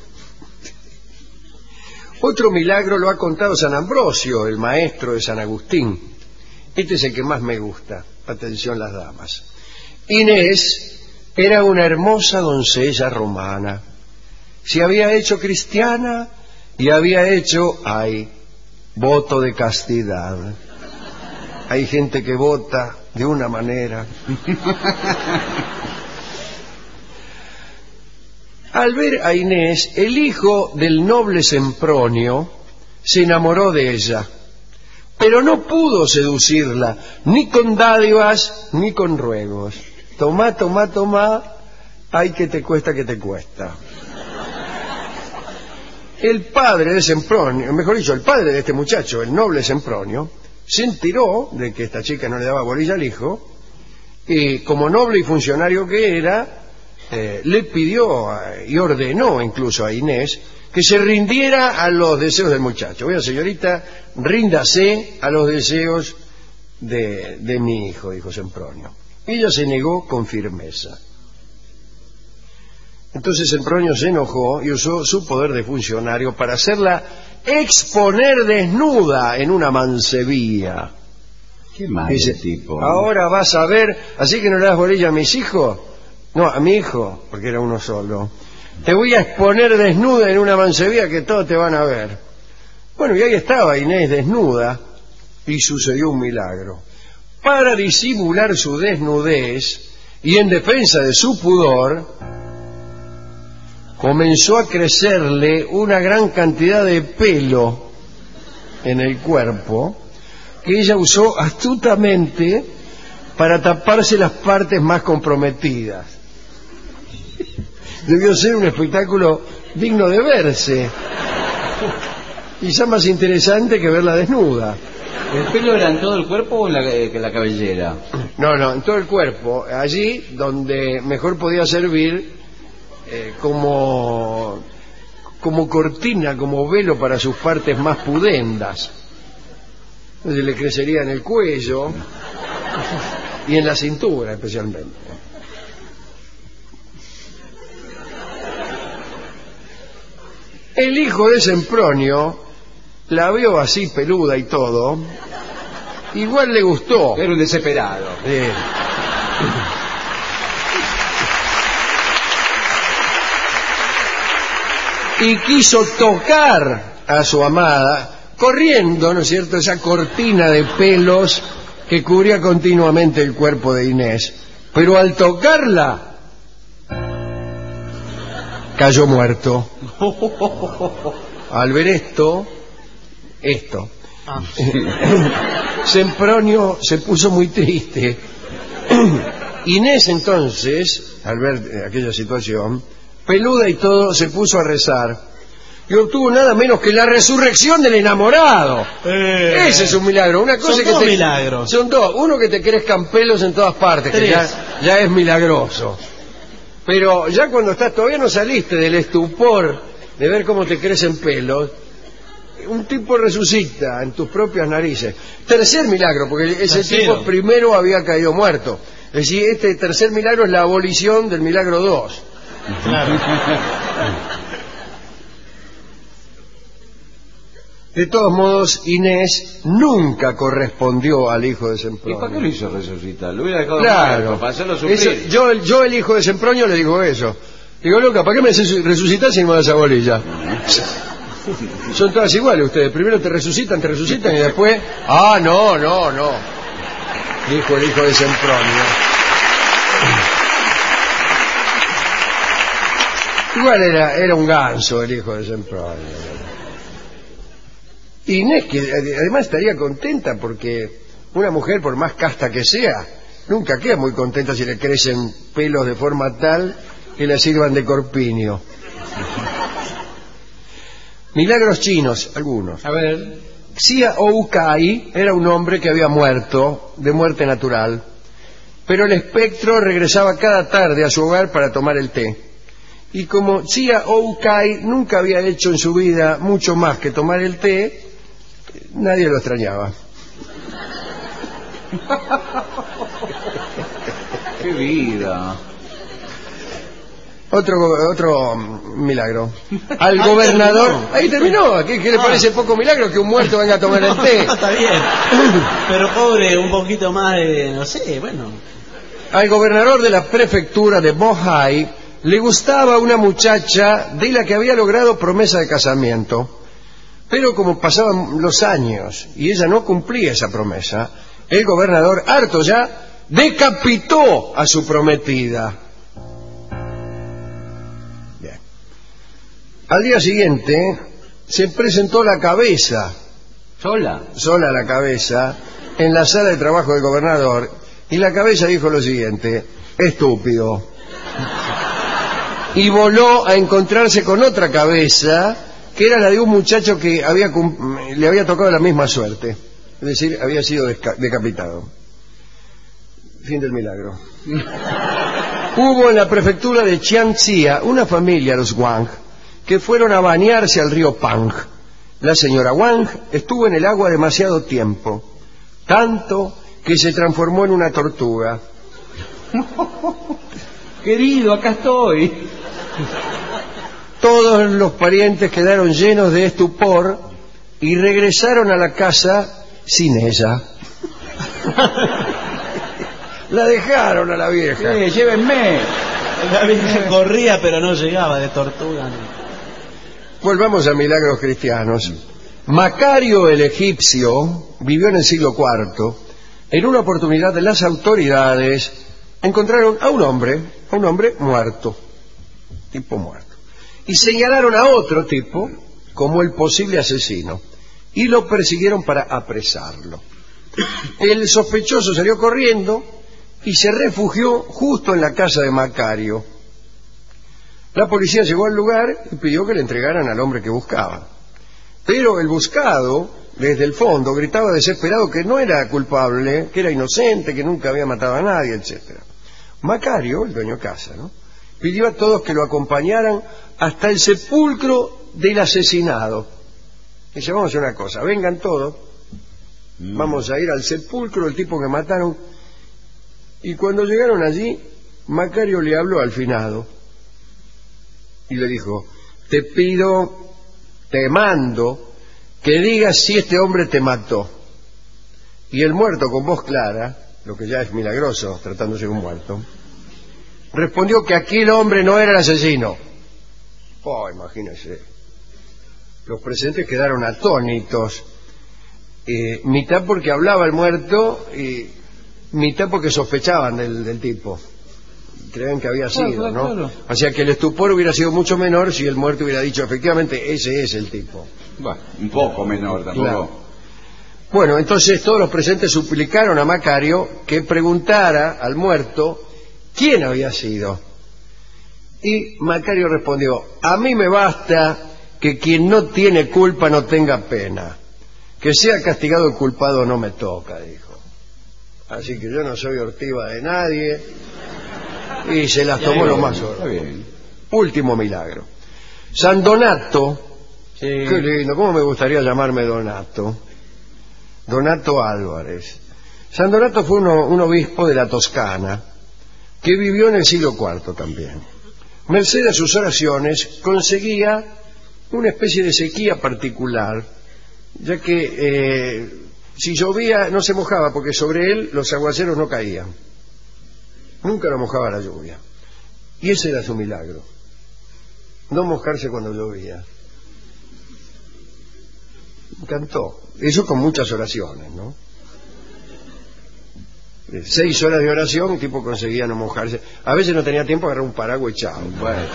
Otro milagro lo ha contado San Ambrosio, el maestro de San Agustín. Este es el que más me gusta. Atención las damas. Inés era una hermosa doncella romana. Se había hecho cristiana y había hecho, voto de castidad. Hay gente que vota de una manera. Al ver a Inés, el hijo del noble Sempronio se enamoró de ella, pero no pudo seducirla, ni con dádivas, ni con ruegos. Tomá, tomá, tomá, ay que te cuesta, que te cuesta. El padre de Sempronio, mejor dicho, el padre de este muchacho, el noble Sempronio, se enteró de que esta chica no le daba bolilla al hijo Y como noble y funcionario que era, le pidió y ordenó incluso a Inés que se rindiera a los deseos del muchacho. Oiga, señorita, ríndase a los deseos de mi hijo, dijo Sempronio. Ella se negó con firmeza. Entonces Sempronio se enojó y usó su poder de funcionario para hacerla exponer desnuda en una mancebía. Qué mal tipo. Ahora vas a ver, así que no le das bolilla a mis hijos. No, a mi hijo, porque era uno solo. Te voy a exponer desnuda en una mancebía que todos te van a ver. Bueno, y ahí estaba Inés desnuda y sucedió un milagro. Para disimular su desnudez y en defensa de su pudor, comenzó a crecerle una gran cantidad de pelo en el cuerpo que ella usó astutamente para taparse las partes más comprometidas. Debió ser un espectáculo digno de verse, quizá más interesante que verla desnuda. ¿El pelo era en todo el cuerpo o en la cabellera? No, en todo el cuerpo, allí donde mejor podía servir como cortina, como velo para sus partes más pudendas. Entonces le crecería en el cuello y en la cintura especialmente. El hijo de Sempronio la vio así peluda y todo, igual le gustó. Era un desesperado. Y quiso tocar a su amada, corriendo, ¿no es cierto?, esa cortina de pelos que cubría continuamente el cuerpo de Inés. Pero al tocarla, cayó muerto. Al ver esto, Sempronio se puso muy triste. Inés entonces, al ver aquella situación, peluda y todo, se puso a rezar y obtuvo nada menos que la resurrección del enamorado. Ese es un milagro. Una cosa son que dos milagros. Son dos. Uno, que te crezcan pelos en todas partes, que ya es milagroso. Pero ya cuando todavía no saliste del estupor de ver cómo te crecen pelos, un tipo resucita en tus propias narices. Tercer milagro, porque ese tipo primero había caído muerto. Es decir, este tercer milagro es la abolición del milagro 2. Claro. De todos modos, Inés nunca correspondió al hijo de Sempronio. ¿Y para qué lo hizo resucitar? Lo hubiera dejado muerto, para hacerlo sufrir. Eso, yo el hijo de Sempronio, le digo eso. Digo, loca, ¿para qué me haces resucitar si no me das a bolilla? Son todas iguales ustedes. Primero te resucitan y después... Ah, no. Dijo el hijo de Sempronio. Igual era un ganso el hijo de Sempronio. Inés, que además estaría contenta porque una mujer, por más casta que sea, nunca queda muy contenta si le crecen pelos de forma tal que le sirvan de corpiño. Milagros chinos, algunos. A ver. Xia Ou Kai era un hombre que había muerto de muerte natural, pero el espectro regresaba cada tarde a su hogar para tomar el té. Y como Xia Ou Kai nunca había hecho en su vida mucho más que tomar el té, nadie lo extrañaba. ¡Qué vida! Otro milagro. Al gobernador... Ahí terminó. ¿Qué le parece poco milagro que un muerto venga a tomar el té? Está bien. Pero pobre, un poquito más de... no sé, bueno. Al gobernador de la prefectura de Bohai le gustaba una muchacha de la que había logrado promesa de casamiento. Pero como pasaban los años y ella no cumplía esa promesa, el gobernador, harto ya, decapitó a su prometida. Bien. Al día siguiente se presentó la cabeza, sola la cabeza, en la sala de trabajo del gobernador, y la cabeza dijo lo siguiente: estúpido. Y voló a encontrarse con otra cabeza, que era la de un muchacho que le había tocado la misma suerte, es decir, había sido decapitado. Fin del milagro. Hubo en la prefectura de Jiangxia una familia, los Wang, que fueron a bañarse al río Pang. La señora Wang estuvo en el agua demasiado tiempo, tanto que se transformó en una tortuga. Querido, acá estoy. Todos los parientes quedaron llenos de estupor y regresaron a la casa sin ella. La dejaron a la vieja. Llévenme. La Virgen corría pero no llegaba de tortuga. Volvamos a milagros cristianos. Macario el egipcio vivió en el siglo IV. En una oportunidad las autoridades encontraron a un hombre muerto, tipo muerto, y señalaron a otro tipo como el posible asesino y lo persiguieron para apresarlo. El sospechoso salió corriendo y se refugió justo en la casa de Macario. La policía llegó al lugar y pidió que le entregaran al hombre que buscaba. Pero el buscado, desde el fondo, gritaba desesperado que no era culpable, que era inocente, que nunca había matado a nadie, etc. Macario, el dueño de casa, ¿no?, pidió a todos que lo acompañaran hasta el sepulcro del asesinado. Dice, vamos a hacer una cosa, vengan todos, vamos a ir al sepulcro del tipo que mataron. Y cuando llegaron allí, Macario le habló al finado y le dijo, te pido, te mando que digas si este hombre te mató. Y el muerto, con voz clara, lo que ya es milagroso tratándose de un muerto, respondió que aquel hombre no era el asesino. Oh, imagínense. Los presentes quedaron atónitos, mitad porque hablaba el muerto y mitad porque sospechaban del tipo. Creían que había sido, ¿no? Claro. O sea que el estupor hubiera sido mucho menor si el muerto hubiera dicho, efectivamente, ese es el tipo. Bueno, un poco menor tampoco. Claro. Bueno, entonces todos los presentes suplicaron a Macario que preguntara al muerto quién había sido. Y Macario respondió, a mí me basta que quien no tiene culpa no tenga pena. Que sea castigado el culpado no me toca, dijo. Así que yo no soy ortiva de nadie. Y se las tomó lo más solo. Último milagro. San Donato, sí. Qué lindo, cómo me gustaría llamarme Donato. Donato Álvarez. San Donato fue un obispo de la Toscana que vivió en el siglo IV también. Merced a sus oraciones conseguía una especie de sequía particular, ya que si llovía no se mojaba porque sobre él los aguaceros no caían. Nunca lo mojaba la lluvia. Y ese era su milagro. No mojarse cuando llovía. Me encantó. Eso con muchas oraciones, ¿no? 6 horas de oración, el tipo conseguía no mojarse. A veces no tenía tiempo, agarrar un paraguas y chao.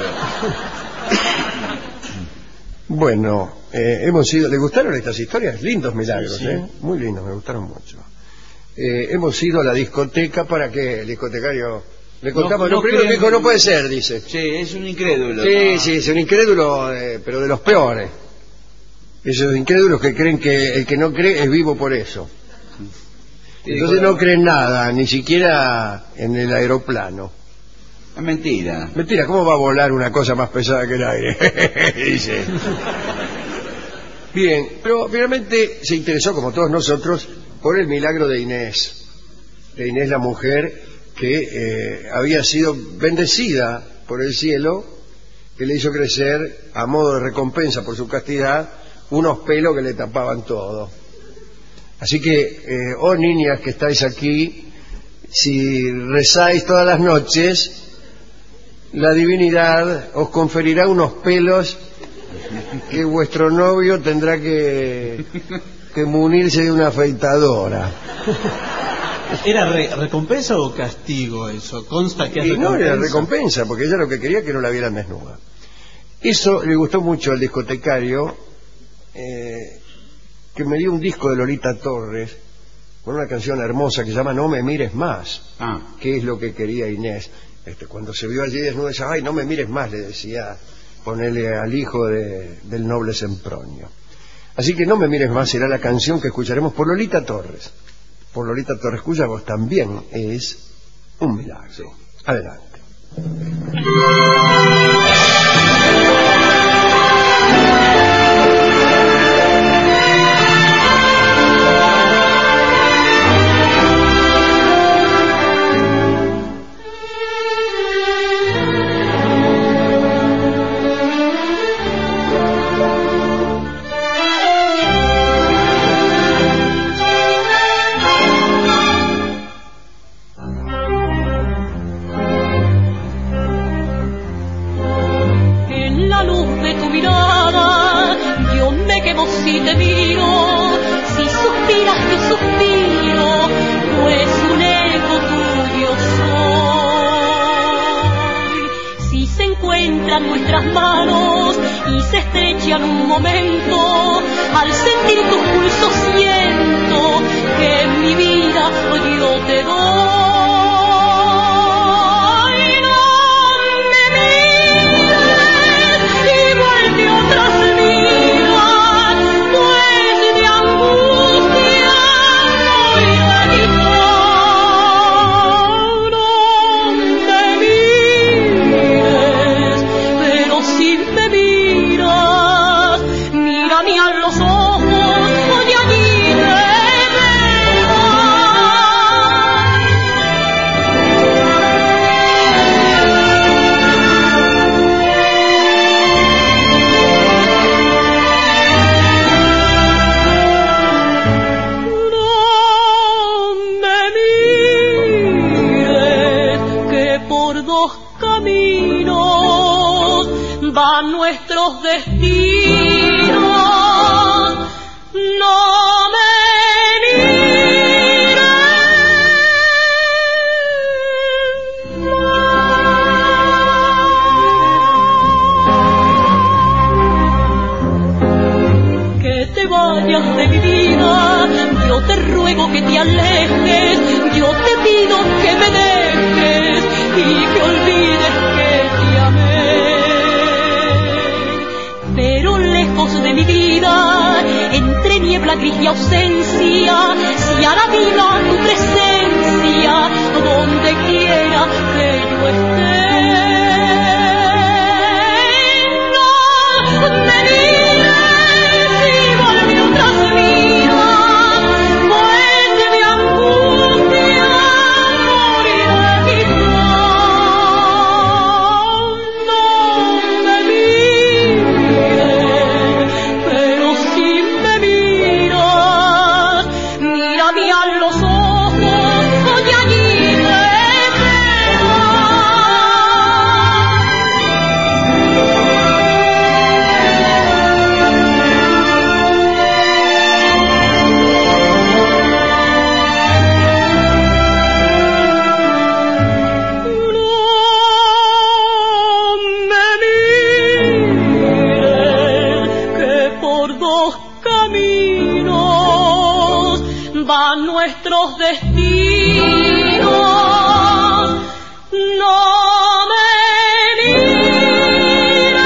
Bueno, hemos ido... ¿Le gustaron estas historias? Lindos milagros, sí, sí. Muy lindos, me gustaron mucho. Hemos ido a la discoteca para que el discotecario le contamos. No, primero dijo, no puede ser, dice. Sí, es un incrédulo. Sí, sí, es un incrédulo, pero de los peores. Esos incrédulos que creen que el que no cree es vivo por eso. Entonces no creen nada, ni siquiera en el aeroplano. Es mentira. Mentira, ¿cómo va a volar una cosa más pesada que el aire? Dice. Bien, pero finalmente se interesó, como todos nosotros, por el milagro de Inés. De Inés, la mujer que había sido bendecida por el cielo, que le hizo crecer, a modo de recompensa por su castidad, unos pelos que le tapaban todo. Así que, oh niñas que estáis aquí, si rezáis todas las noches, la divinidad os conferirá unos pelos que vuestro novio tendrá que munirse de una afeitadora. ¿Era recompensa o castigo eso? Consta que es recompensa. No, era recompensa, porque ella lo que quería que no la vieran desnuda. Eso le gustó mucho al discotecario, que me dio un disco de Lolita Torres con una canción hermosa que se llama No me mires más, que es lo que quería Inés. Cuando se vio allí desnuda, decía, ay, no me mires más, le decía, ponerle al hijo del noble Sempronio. Así que No me mires más será la canción que escucharemos por Lolita Torres, cuya voz también es Un milagro. Adelante. Si te miro, si suspiras yo suspiro, pues un eco tuyo soy. Si se encuentran nuestras manos y se estrechan un momento, al sentir tus pulsos siento que en mi vida yo te doy. Nuestros destinos, no me mires. Que te vayas de mi vida, yo te ruego que te alejes, yo te pido que me dejes y que olvides que te amé. Pero lejos de mi vida, entre niebla, gris y ausencia, si hará viva tu presencia, donde quiera que yo esté. No me mires y volví otras vidas, pues de mi angustia moriré quizás. No me mires, pero si me miras, mírame a los ojos, y allí me van nuestros destinos, no me mires.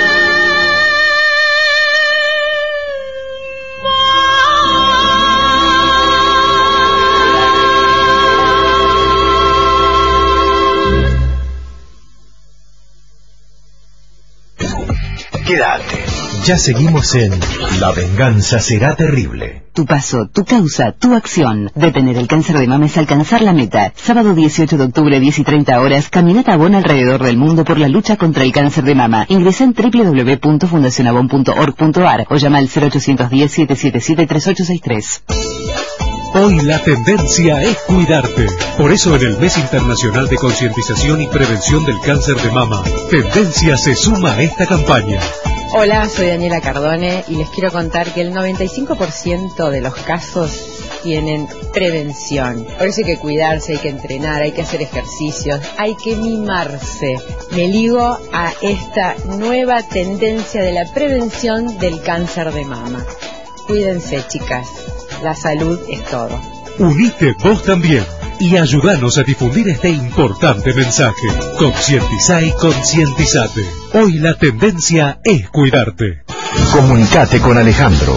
Quédate. Ya seguimos en La venganza será terrible. Tu paso, tu causa, tu acción. Detener el cáncer de mama es alcanzar la meta. Sábado 18 de octubre, 10 y 30 horas, caminata Avon alrededor del mundo por la lucha contra el cáncer de mama. Ingresa en www.fundacionavon.org.ar o llama al 0810-777-3863. Hoy la tendencia es cuidarte. Por eso en el Mes Internacional de Concientización y Prevención del Cáncer de Mama, Tendencia se suma a esta campaña. Hola, soy Daniela Cardone y les quiero contar que el 95% de los casos tienen prevención. Por eso hay que cuidarse, hay que entrenar, hay que hacer ejercicios, hay que mimarse. Me ligo a esta nueva tendencia de la prevención del cáncer de mama. Cuídense, chicas. La salud es todo. Unite vos también y ayúdanos a difundir este importante mensaje. Concientiza y concientizate. Hoy la tendencia es cuidarte. Comunicate con Alejandro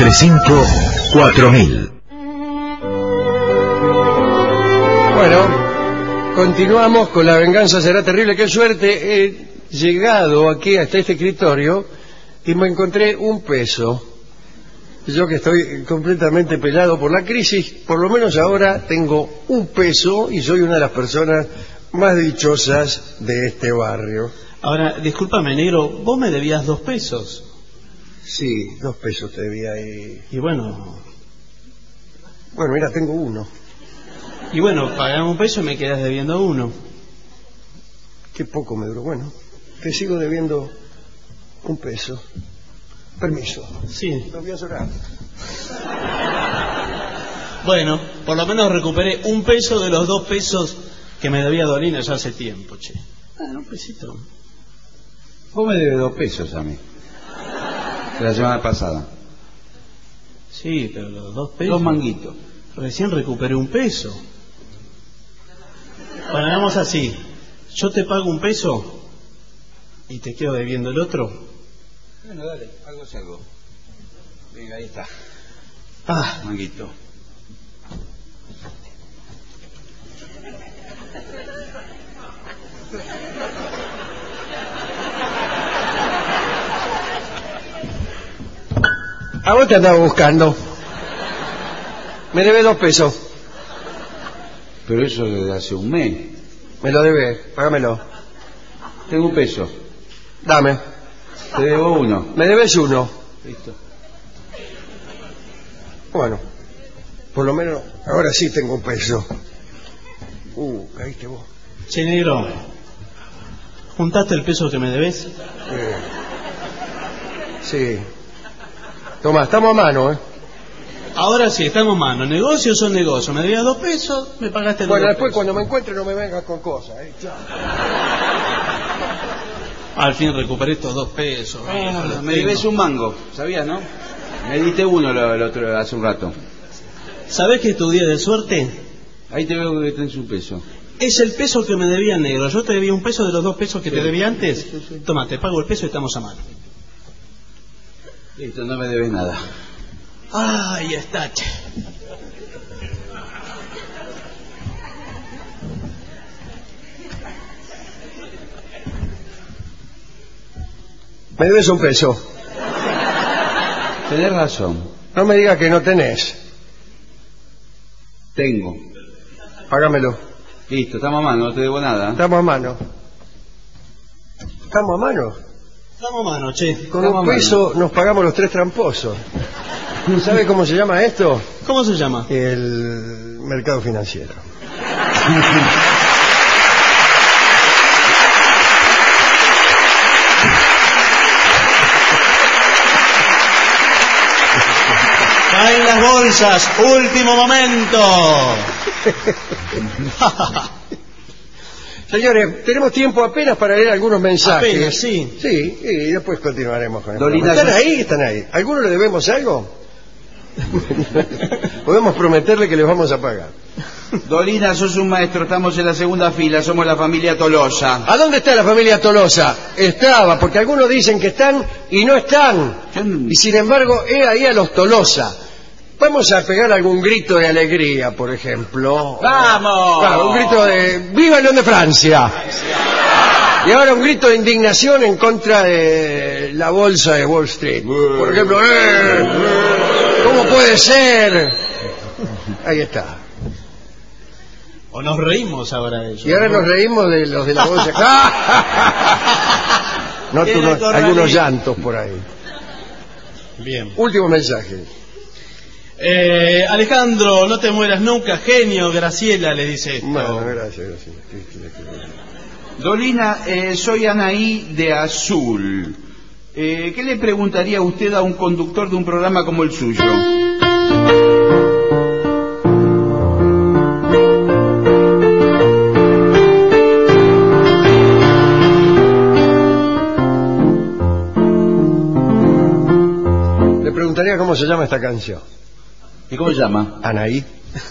4535-4000. Bueno, Continuamos con La venganza será terrible. Qué suerte, he llegado aquí hasta este escritorio y me encontré un peso. Yo que estoy completamente pelado por la crisis, por lo menos ahora tengo un peso y soy una de las personas más dichosas de este barrio. Ahora, discúlpame, negro, vos me debías 2 pesos. Sí, 2 pesos te debía ahí. Y bueno... Bueno, mira, tengo 1. Y bueno, pagame 1 peso y me quedas debiendo 1. Qué poco me duró. Bueno, te sigo debiendo 1 peso. Permiso. Sí. No voy a llorar. Bueno, por lo menos recuperé 1 peso de los 2 pesos que me debía Dolina ya hace tiempo, che. Ah, 1 pesito. Vos me debes 2 pesos a mí. De la semana pasada. Sí, pero los 2 pesos... 2 manguitos. Recién recuperé 1 peso. Bueno, hagamos así. Yo te pago 1 peso y te quedo debiendo el otro. Bueno, dale, algo es algo. Venga, ahí está. Ah, manguito. A vos te andaba buscando. Me debe 2 pesos. Pero eso desde hace un mes. Me lo debes, págamelo. Tengo 1 peso. Dame. Te debo 1. Me debes 1. Listo. Bueno, por lo menos ahora sí tengo 1 peso. Caíste vos. che, negro, ¿juntaste el peso que me debes? Sí. Toma, estamos a mano, ¿eh? Ahora sí, estamos mano. Negocios son negocios. Me debías 2 pesos, me pagaste los 2 Bueno, después pesos. cuando me encuentre no me vengas con cosas, ¿eh? Chao. Al fin recuperé estos 2 pesos. Me debes 1 mango, ¿sabías, no? Me diste 1 el otro hace un rato. ¿Sabés que es tu día de suerte? Ahí te veo que tenés 1 peso. Es el peso que me debía negro. Yo te debía 1 peso de los 2 pesos que te debía antes. Toma, te pago el peso y estamos a mano. Listo, no me debes nada. Ahí está, che. Me debes 1 peso. Tenés razón. No me digas que no tenés. Tengo. Págamelo. Listo, estamos a mano, no te debo nada. Estamos a mano. ¿Estamos a mano? Estamos a mano, che. Con 1 peso nos pagamos los 3 tramposos. ¿Sabe cómo se llama esto? ¿Cómo se llama? El mercado financiero. Caen las bolsas, último momento. Señores, tenemos tiempo apenas para leer algunos mensajes. Apenas, sí. Sí, y después continuaremos con el Dolina, programa. ¿Están ahí? ¿Están ahí? ¿Alguno le debemos algo? Podemos prometerle que les vamos a pagar. Dolina, sos un maestro, estamos en la segunda fila, somos la familia Tolosa. ¿A dónde está la familia Tolosa? Estaba, porque algunos dicen que están y no están. Y sin embargo, he ahí a los Tolosa. Vamos a pegar algún grito de alegría, por ejemplo. ¡Vamos! Claro, un grito de ¡Viva el León de Francia! Y ahora un grito de indignación en contra de la bolsa de Wall Street. Por ejemplo, ¿cómo puede ser? Ahí está. O nos reímos ahora de ellos. Y ahora nos reímos de los de la bolsa. Noto algunos llantos por ahí. Bien. Último mensaje. Alejandro, no te mueras nunca, genio. Graciela le dice esto. Bueno, gracias. Dolina, soy Anaí de Azul. ¿Qué le preguntaría usted a un conductor de un programa como el suyo? Le preguntaría cómo se llama esta canción. ¿Y cómo se llama? Anaí.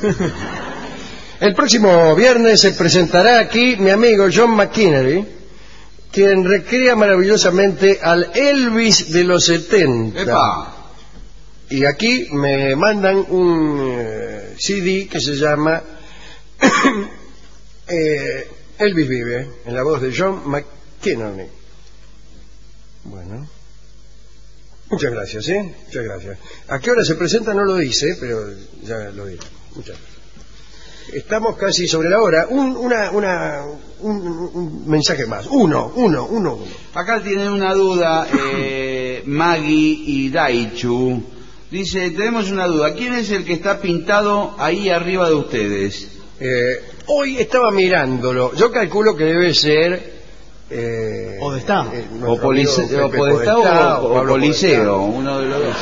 El próximo viernes se presentará aquí mi amigo John McInerney, quien recrea maravillosamente al Elvis de los 70. ¡Epa! Y aquí me mandan un CD que se llama Elvis vive, en la voz de John McKinney. Bueno. Muchas gracias, Muchas gracias. ¿A qué hora se presenta? No lo dice, pero ya lo digo. Muchas gracias. Estamos casi sobre la hora. Un mensaje más. Uno. Acá tienen una duda, Maggie y Daichu. Dice, tenemos una duda. ¿Quién es el que está pintado ahí arriba de ustedes? Hoy estaba mirándolo. Yo calculo que debe ser... Podestá. O Podestá o Coliseo, uno de los dos. Sí.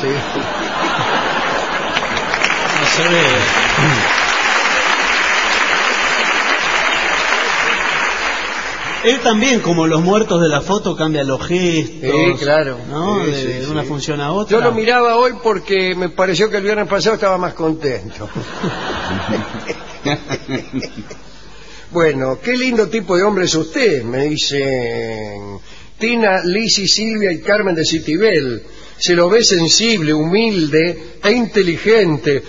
No se ve. Él también, como los muertos de la foto, cambia los gestos. Sí, claro. ¿No? Sí, de una función a otra. Yo lo miraba hoy porque me pareció que el viernes pasado estaba más contento. Bueno, qué lindo tipo de hombre es usted, me dicen Tina, Lizzy, Silvia y Carmen de Citibel. Se lo ve sensible, humilde e inteligente.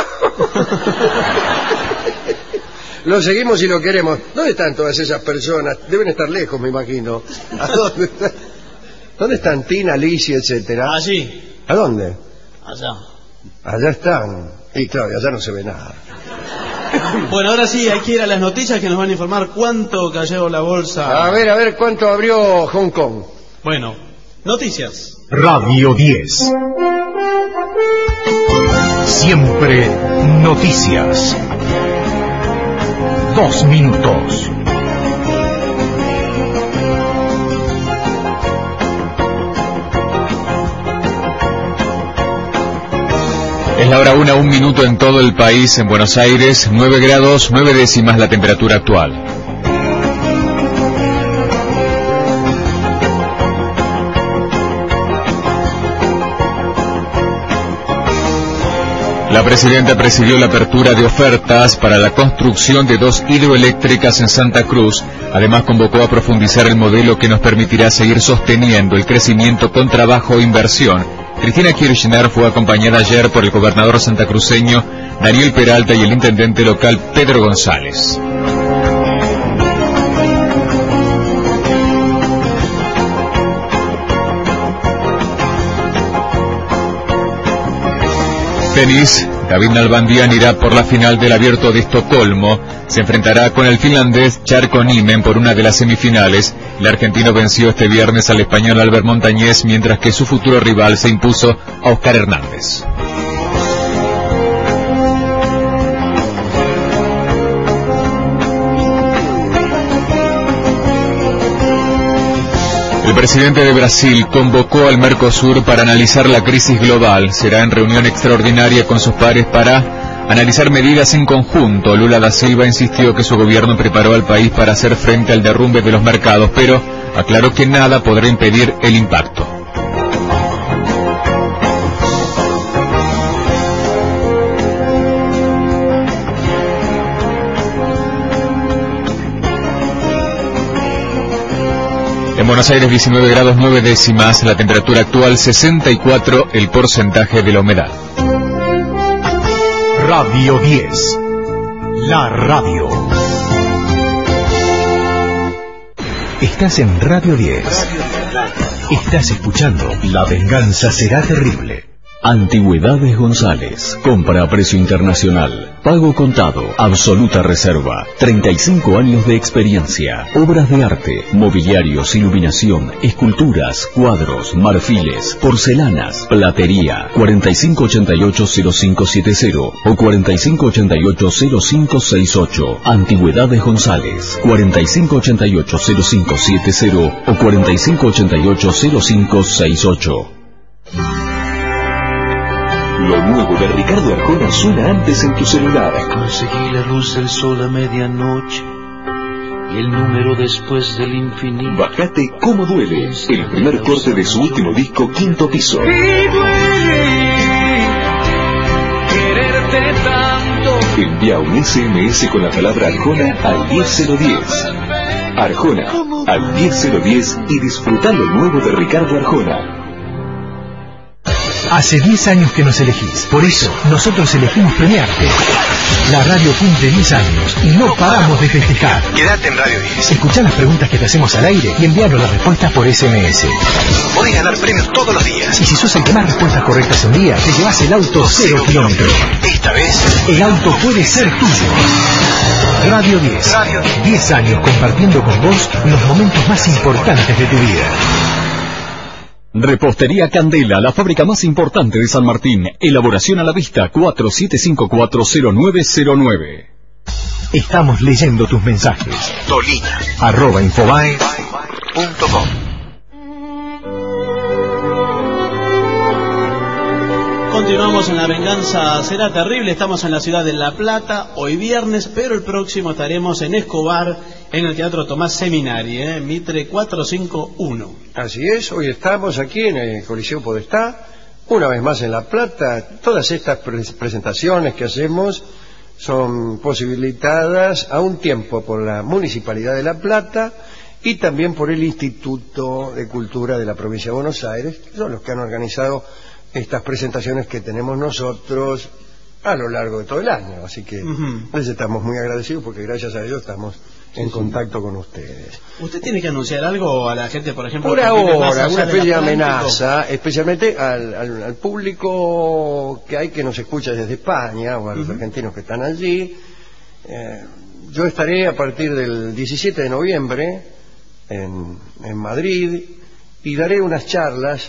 Lo seguimos y lo queremos. ¿Dónde están todas esas personas? Deben estar lejos, me imagino. ¿A dónde están? ¿Dónde están Tina, Lizzy, etcétera? Allí. ¿A dónde? Allá. Allá están. Y claro, allá no se ve nada. Bueno, ahora sí, hay que ir a las noticias que nos van a informar cuánto cayó la bolsa. A ver, cuánto abrió Hong Kong. Bueno, noticias. Radio 10. Siempre noticias. 2 minutos. Es la hora 1, 1 minuto en todo el país. En Buenos Aires, 9 grados, 9 décimas la temperatura actual. La presidenta presidió la apertura de ofertas para la construcción de 2 hidroeléctricas en Santa Cruz. Además, convocó a profundizar el modelo que nos permitirá seguir sosteniendo el crecimiento con trabajo e inversión. Cristina Kirchner fue acompañada ayer por el gobernador santacruceño Daniel Peralta y el intendente local Pedro González. Tenis, David Nalbandian irá por la final del Abierto de Estocolmo. Se enfrentará con el finlandés Jarkko Niemi por una de las semifinales. El argentino venció este viernes al español Albert Montañez, mientras que su futuro rival se impuso a Oscar Hernández. El presidente de Brasil convocó al Mercosur para analizar la crisis global. Será en reunión extraordinaria con sus pares para analizar medidas en conjunto. Lula da Silva insistió que su gobierno preparó al país para hacer frente al derrumbe de los mercados, pero aclaró que nada podrá impedir el impacto. En Buenos Aires 19 grados 9 décimas, la temperatura actual 64, el porcentaje de la humedad. Radio 10. La radio. Estás en Radio 10. Estás escuchando La venganza será terrible. Antigüedades González. Compra a precio internacional. Pago contado. Absoluta reserva. 35 años de experiencia. Obras de arte, mobiliarios, iluminación, esculturas, cuadros, marfiles, porcelanas, platería. 4588-0570 o 4588-0568. Antigüedades González. 4588-0570 o 4588-0568. Lo nuevo de Ricardo Arjona suena antes en tu celular. Conseguí la luz del sol a medianoche y el número después del infinito. Bájate Cómo Duele, el primer corte de su último disco, Quinto Piso. Y duele quererte tanto. Envía un SMS con la palabra Arjona al 10010. Arjona al 10010 y disfruta lo nuevo de Ricardo Arjona. Hace 10 años que nos elegís. Por eso, nosotros elegimos premiarte. La radio cumple 10 años y no paramos de festejar. Quédate en Radio 10. Escuchá las preguntas que te hacemos al aire y envíanos las respuestas por SMS. Podés ganar premios todos los días. Y si sos el que más respuestas correctas envía, te llevas el auto 0 kilómetros. Esta vez, el auto puede ser tuyo. Radio 10. 10 años compartiendo con vos los momentos más importantes de tu vida. Repostería Candela, la fábrica más importante de San Martín. Elaboración a la vista, 47540909. Estamos leyendo tus mensajes. Dolina. @infobae.com. Continuamos en La Venganza Será Terrible. Estamos en la ciudad de La Plata hoy viernes, pero el próximo estaremos en Escobar, en el Teatro Tomás Seminari, Mitre 451. Así es, hoy estamos aquí en el Coliseo Podestá, una vez más en La Plata. Todas estas presentaciones que hacemos son posibilitadas a un tiempo por la Municipalidad de La Plata y también por el Instituto de Cultura de la Provincia de Buenos Aires, que son los que han organizado estas presentaciones que tenemos nosotros a lo largo de todo el año. Así que les estamos muy agradecidos porque gracias a ellos estamos en contacto con ustedes. ¿Usted tiene que anunciar algo a la gente, por ejemplo? Por ahora, una especie de amenaza, especialmente al público que hay que nos escucha desde España o a los argentinos que están allí. Yo estaré a partir del 17 de noviembre en Madrid y daré unas charlas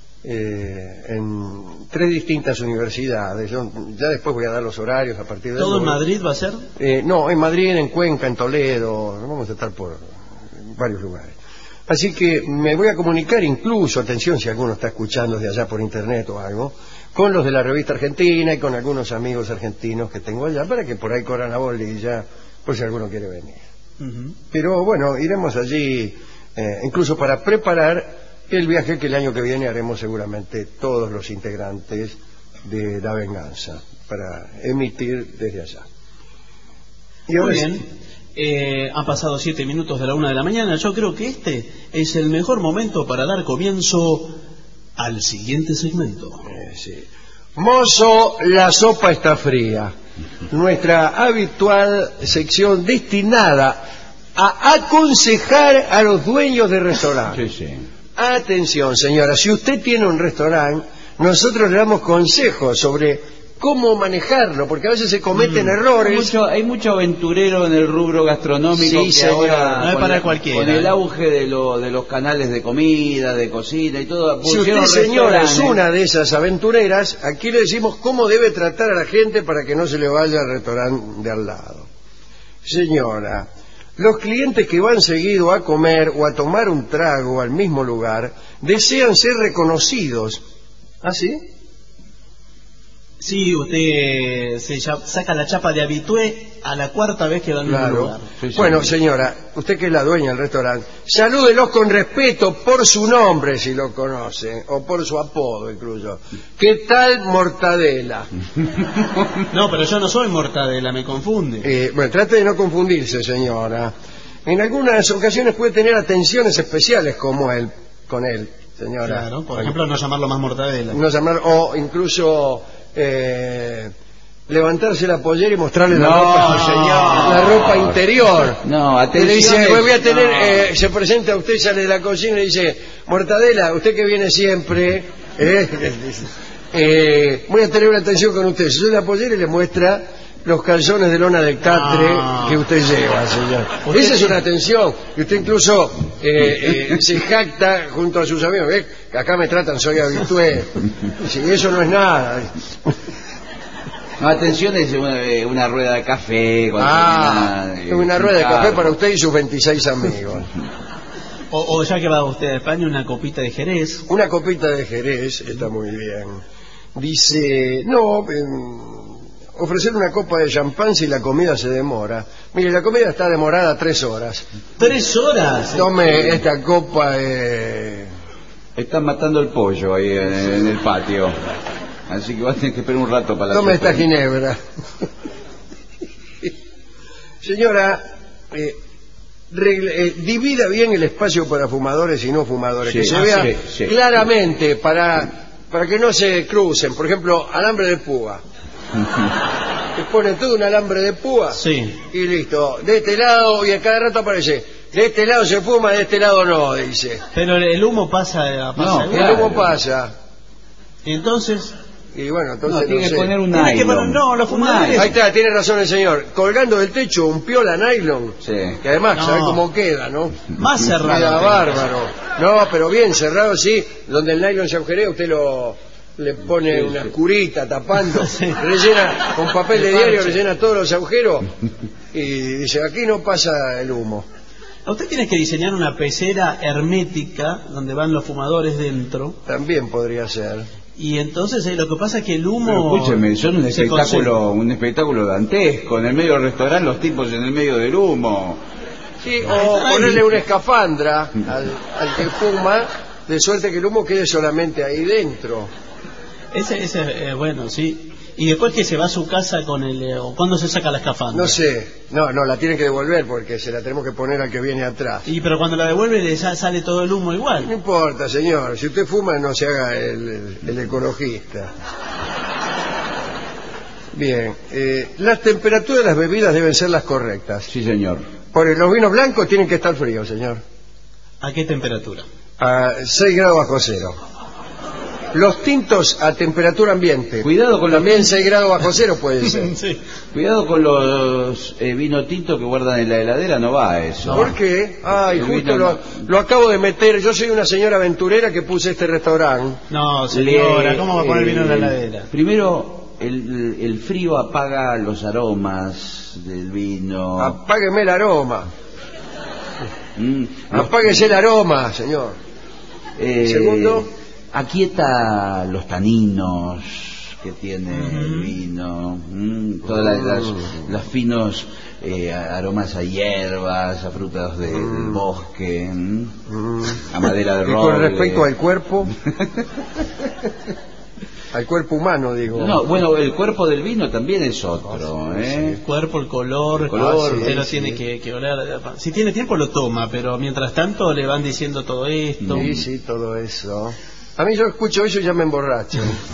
en 3 distintas universidades. Yo ya después voy a dar los horarios a partir de... ¿Todo en Madrid va a ser? No, en Madrid, en Cuenca, en Toledo, vamos a estar por varios lugares. Así que me voy a comunicar incluso, atención si alguno está escuchando desde allá por internet o algo, con los de la revista argentina y con algunos amigos argentinos que tengo allá, para que por ahí corran la bolilla, por si alguno quiere venir. Pero bueno, iremos allí incluso para preparar el viaje que el año que viene haremos seguramente todos los integrantes de La Venganza, para emitir desde allá. Y muy bien, han pasado 7 minutos de la 1 de la mañana. Yo creo que este es el mejor momento para dar comienzo al siguiente segmento. Sí. Mozo, la sopa está fría. Nuestra habitual sección destinada a aconsejar a los dueños de restaurantes. Sí, sí. Atención, señora, si usted tiene un restaurante, nosotros le damos consejos sobre cómo manejarlo, porque a veces se cometen errores. Hay mucho aventurero en el rubro gastronómico, sí, que ahora, no es para cualquiera. Con el auge de los canales de comida, de cocina y todo. Si usted, señora, es una de esas aventureras, aquí le decimos cómo debe tratar a la gente para que no se le vaya al restaurante de al lado. Señora, los clientes que van seguido a comer o a tomar un trago al mismo lugar desean ser reconocidos. ¿Ah, sí? Sí, usted saca la chapa de habitué a la 4ª vez que va en un lugar. Sí, sí. Bueno, señora, usted que es la dueña del restaurante, salúdelos con respeto por su nombre si lo conoce, o por su apodo incluso. ¿Qué tal Mortadela? No, pero yo no soy Mortadela, me confunde. Bueno, trate de no confundirse, señora. En algunas ocasiones puede tener atenciones especiales con él, señora. Claro, por ejemplo, no llamarlo más Mortadela. No llamarlo, o incluso levantarse la pollera y mostrarle la ropa interior. No, atención. Le dice, voy a tener, se presenta a usted, sale de la cocina y le dice, Mortadela, usted que viene siempre, voy a tener una atención con usted. Se sube la pollera y le muestra los calzones de lona del catre que usted lleva, señor. Esa es una atención. Y usted incluso se jacta junto a sus amigos. ¿Ves? Acá me tratan, soy habitué. Si eso no es nada. No, atención, es una rueda de café. Una rueda de café para usted y sus 26 amigos. O ya que va usted a España, una copita de Jerez. Una copita de Jerez está muy bien. Dice, no... ofrecer una copa de champán si la comida se demora. Mire, la comida está demorada 3 horas. ¿3 horas? Tome esta copa. Están matando el pollo ahí en el patio. Así que va a tener que esperar un rato para la Tome esta ginebra. Señora, divida bien el espacio para fumadores y no fumadores. Que se vea claramente para para que no se crucen. Por ejemplo, alambre de púa. Te ponen todo un alambre de púa y listo. De este lado, y a cada rato aparece, de este lado se fuma, de este lado no, dice. Pero el humo pasa no, el humo pasa. ¿Y entonces? Y bueno, entonces tiene que poner un nylon. No, los fumadores. Ahí está, tiene razón el señor. Colgando del techo un piola nylon. Sí. Que además, ¿sabe cómo queda, no? Más cerrado. Queda bárbaro. No, pero bien cerrado, sí. Donde el nylon se agujerea, usted le pone una curita tapando, rellena con papel de diario, rellena todos los agujeros y dice, aquí no pasa el humo. Usted tiene que diseñar una pecera hermética donde van los fumadores dentro. También podría ser. Y entonces lo que pasa es que el humo... Pero escúcheme, son un espectáculo dantesco. En el medio del restaurante, los tipos en el medio del humo. Sí, o ponerle una escafandra al que fuma, de suerte que el humo quede solamente ahí dentro. Ese bueno, sí. Y después que se va a su casa con el... ¿Cuándo se saca la escafandra? No sé. No, la tiene que devolver porque se la tenemos que poner al que viene atrás. Y pero cuando la devuelve ya sale todo el humo igual. No importa, señor. Si usted fuma, no se haga el ecologista. Bien. Las temperaturas de las bebidas deben ser las correctas. Sí, señor. Porque los vinos blancos tienen que estar fríos, señor. ¿A qué temperatura? A 6 grados bajo cero. Los tintos a temperatura ambiente. Cuidado con también 6 grados bajo cero puede ser. Sí. Cuidado con los vino tinto que guardan en la heladera, no va eso. ¿Por qué? Ay, justo lo acabo de meter. Yo soy una señora aventurera que puse este restaurante. No, señora, ¿cómo va a poner vino en la heladera? Primero, el frío apaga los aromas del vino. Apágueme el aroma. Apáguese el aroma, señor. Segundo, aquieta los taninos que tiene el vino, todas las finos aromas a hierbas, a frutas del bosque, a madera de roble. ¿Y con respecto al cuerpo? Al cuerpo humano, digo. No, bueno, el cuerpo del vino también es otro, El cuerpo, el color, usted lo tiene que oler. Si tiene tiempo lo toma, pero mientras tanto le van diciendo todo esto. Sí, todo eso. A mí yo escucho eso y ya me emborracho.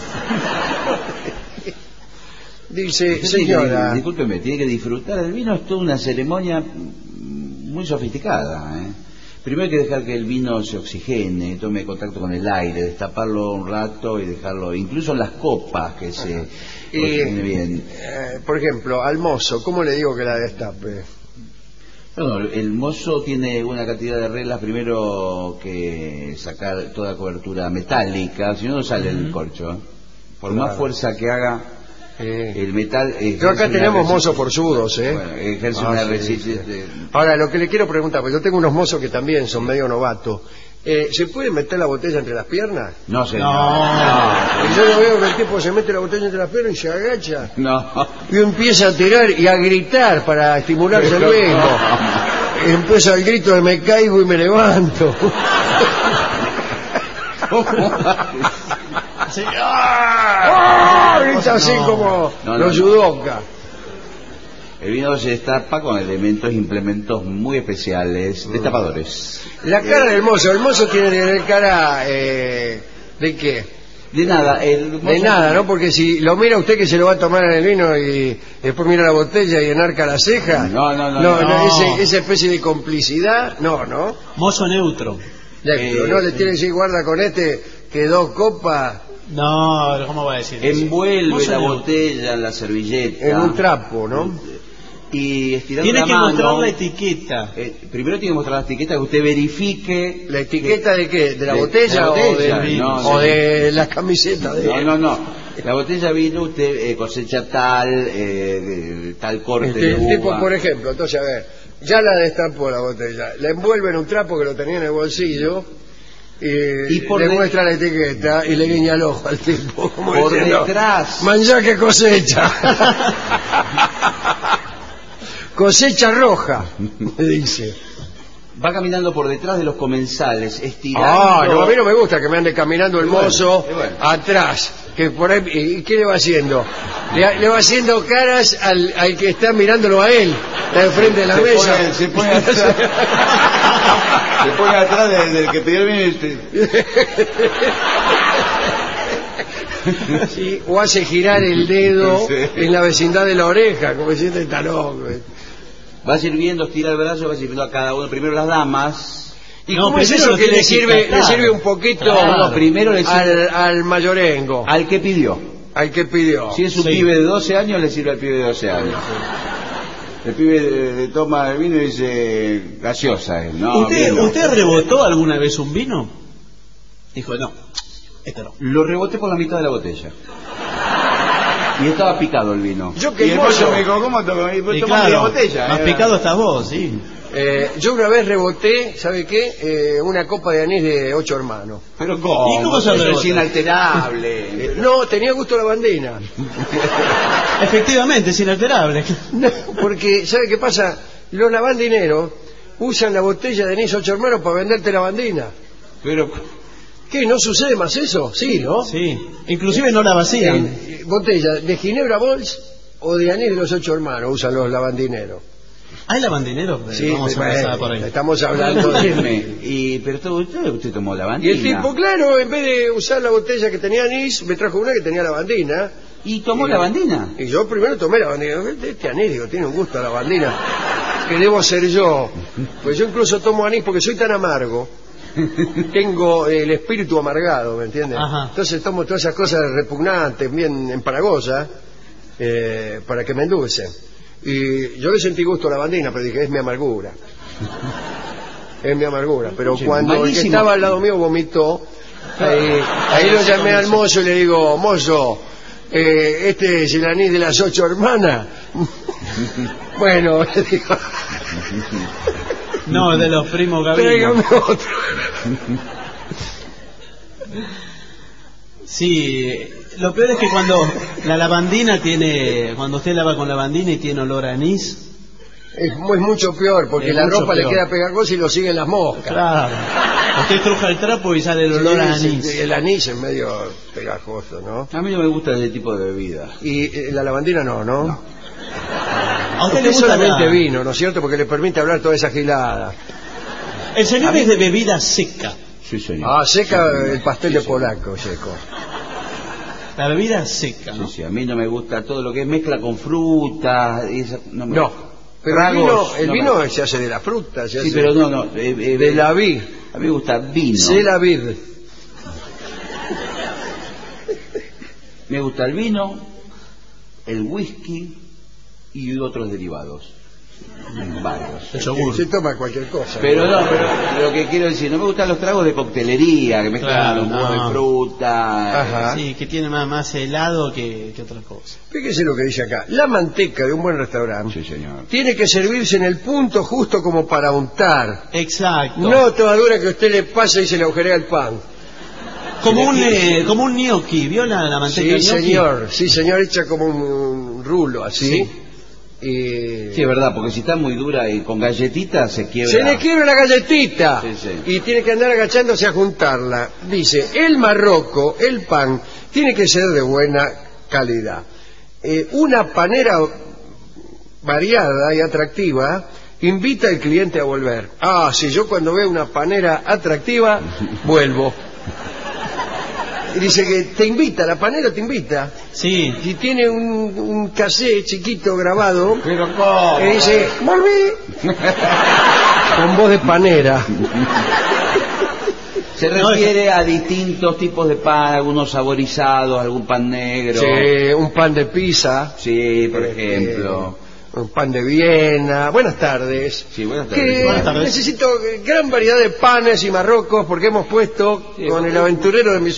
Dice, señora... Discúlpeme, tiene que disfrutar. El vino es toda una ceremonia muy sofisticada, Primero hay que dejar que el vino se oxigene, tome contacto con el aire, destaparlo un rato y dejarlo, incluso en las copas, que se oxigene bien. Por ejemplo, al mozo, ¿cómo le digo que la destape? Bueno, el mozo tiene una cantidad de reglas. Primero que sacar toda cobertura metálica, si no sale el corcho. Por más fuerza que haga el metal... Yo acá tenemos mozos forzudos, Bueno, ejerce una resistencia. Ahora, lo que le quiero preguntar, porque yo tengo unos mozos que también son medio novatos. ¿Se puede meter la botella entre las piernas? No, señor. Y yo lo veo que el tipo se mete la botella entre las piernas y se agacha. No. Y empieza a tirar y a gritar para estimularse el mismo. Y empieza el grito de me caigo y me levanto. Grita así como los judokas. El vino se destapa con implementos muy especiales, destapadores. La cara del mozo, el mozo tiene que tener cara ¿de qué? De nada. De nada, ¿no? Porque si lo mira usted que se lo va a tomar en el vino y después mira la botella y enarca la ceja. No. Esa especie de complicidad, no. Mozo neutro. No le tiene que decir, guarda con que 2 copas. No, ¿cómo va a decir? Envuelve la botella en la servilleta. En un trapo, ¿no? Y estirando tiene la que mano, mostrar la etiqueta. Primero tiene que mostrar la etiqueta, que usted verifique. ¿La etiqueta de qué? ¿De la botella o del vino? ¿O de la camiseta? No. La botella vino, usted cosecha tal corte de uva. El tipo, por ejemplo, entonces, a ver, ya la destapó la botella, la envuelve en un trapo que lo tenía en el bolsillo y le muestra la etiqueta y le guiña el ojo al tipo. Como por diciendo, detrás. Manjá que cosecha. Cosecha roja, me dice. Va caminando por detrás de los comensales, estirando... No, a mí no me gusta que me ande caminando el mozo atrás. Que por ahí, ¿y qué le va haciendo? Le va haciendo caras al que está mirándolo a él, está enfrente de la mesa. Se pone atrás. Se pone atrás del que pidió el vino. Sí, o hace girar el dedo en la vecindad de la oreja, como diciendo está loco. Va sirviendo, estira el brazo, va sirviendo a cada uno. Primero las damas. ¿Y cómo es eso que le sirve un poquito primero le sirve al mayorengo? Al que pidió. Al que pidió. Si es un pibe de 12 años, le sirve al pibe de 12 años. El pibe le toma el vino y dice gaseosa. No, ¿Usted rebotó alguna vez un vino? Dijo, no, esto no. Lo reboté por la mitad de la botella. Y estaba picado el vino. Yo que y el mozo me dijo, ¿cómo toma la botella? Más picado estás vos, sí. Yo una vez reboté, ¿sabe qué? Una copa de anís de 8 hermanos. ¿Pero cómo? ¿Y cómo se rebotó? Es inalterable. No, tenía gusto a lavandina. Efectivamente, es inalterable. No, porque, ¿sabe qué pasa? Los lavandineros usan la botella de anís 8 hermanos para venderte lavandina. Pero... ¿Qué? ¿No sucede más eso? Sí, ¿no? Sí, inclusive no la vacían. Botella de Ginebra Bols o de anís de los 8 hermanos usan los lavandineros. ¿Hay lavandineros? Sí, vamos a empezar por ahí. Estamos hablando de... Pero usted tomó lavandina. Y el tipo, claro, en vez de usar la botella que tenía anís, me trajo una que tenía lavandina. ¿Y tomó lavandina? Y yo primero tomé lavandina. Este anís, digo, tiene un gusto a lavandina. Que debo ser yo. Pues yo incluso tomo anís porque soy tan amargo. Tengo el espíritu amargado, ¿me entiendes? Ajá. Entonces tomo todas esas cosas repugnantes, bien empalagosas, para que me endulcen. Y yo le sentí gusto a la lavandina, pero dije, es mi amargura. Es mi amargura. Pero cuando el que estaba al lado mío vomitó, ahí lo llamé al mozo y le digo, mozo, este es el anís de las 8 hermanas. Bueno, le digo... No, de los primos Gavino. Tráigame otro. Sí, lo peor es que cuando la lavandina cuando usted lava con lavandina y tiene olor a anís... Es mucho peor, porque la ropa le queda pegajosa y lo siguen las moscas. Claro. Usted estruja el trapo y sale el olor a anís. El anís es medio pegajoso, ¿no? A mí no me gusta ese tipo de bebida. Y la lavandina no. A usted le gusta solamente vino, ¿no es cierto? Porque le permite hablar toda esa gilada. El señor es de bebida seca. Sí, señor. Seca el pastel de polaco, seco. La bebida seca, ¿no? Sí, a mí no me gusta todo lo que es mezcla con fruta. No. Pero el vino se hace de la fruta. Sí, pero no. De la vid. A mí me gusta vino. De la vid. Me gusta el vino, el whisky y otros derivados. Se toma cualquier cosa. Pero lo que quiero decir, no me gustan los tragos de coctelería, que mezclan los jugos de fruta. Ajá. Sí, que tiene más helado que otra cosa. Fíjese lo que dice acá. La manteca de un buen restaurante, sí, señor, tiene que servirse en el punto justo como para untar. Exacto. No toda dura que usted le pasa y se le agujerea el pan. Como un gnocchi, ¿vio la manteca? Sí, señor, hecha como un rulo, así. Sí. Sí, es verdad, porque si está muy dura y con galletitas se quiebra. Se le quiebra la galletita. Sí. Y tiene que andar agachándose a juntarla. Dice, el marroco, el pan, tiene que ser de buena calidad. Una panera variada y atractiva invita al cliente a volver. Si yo cuando veo una panera atractiva, vuelvo. Y dice que te invita, la panera te invita. Sí. Y tiene un cassette chiquito grabado. Pero ¿cómo? Que dice, volví. Con voz de panera. Se refiere a distintos tipos de pan, algunos saborizados, algún pan negro. Sí, un pan de pizza. Sí, por ejemplo. Un pan de Viena. Buenas tardes. Sí, buenas tardes. Buenas tardes. Necesito gran variedad de panes y marrocos porque hemos puesto con el aventurero de mi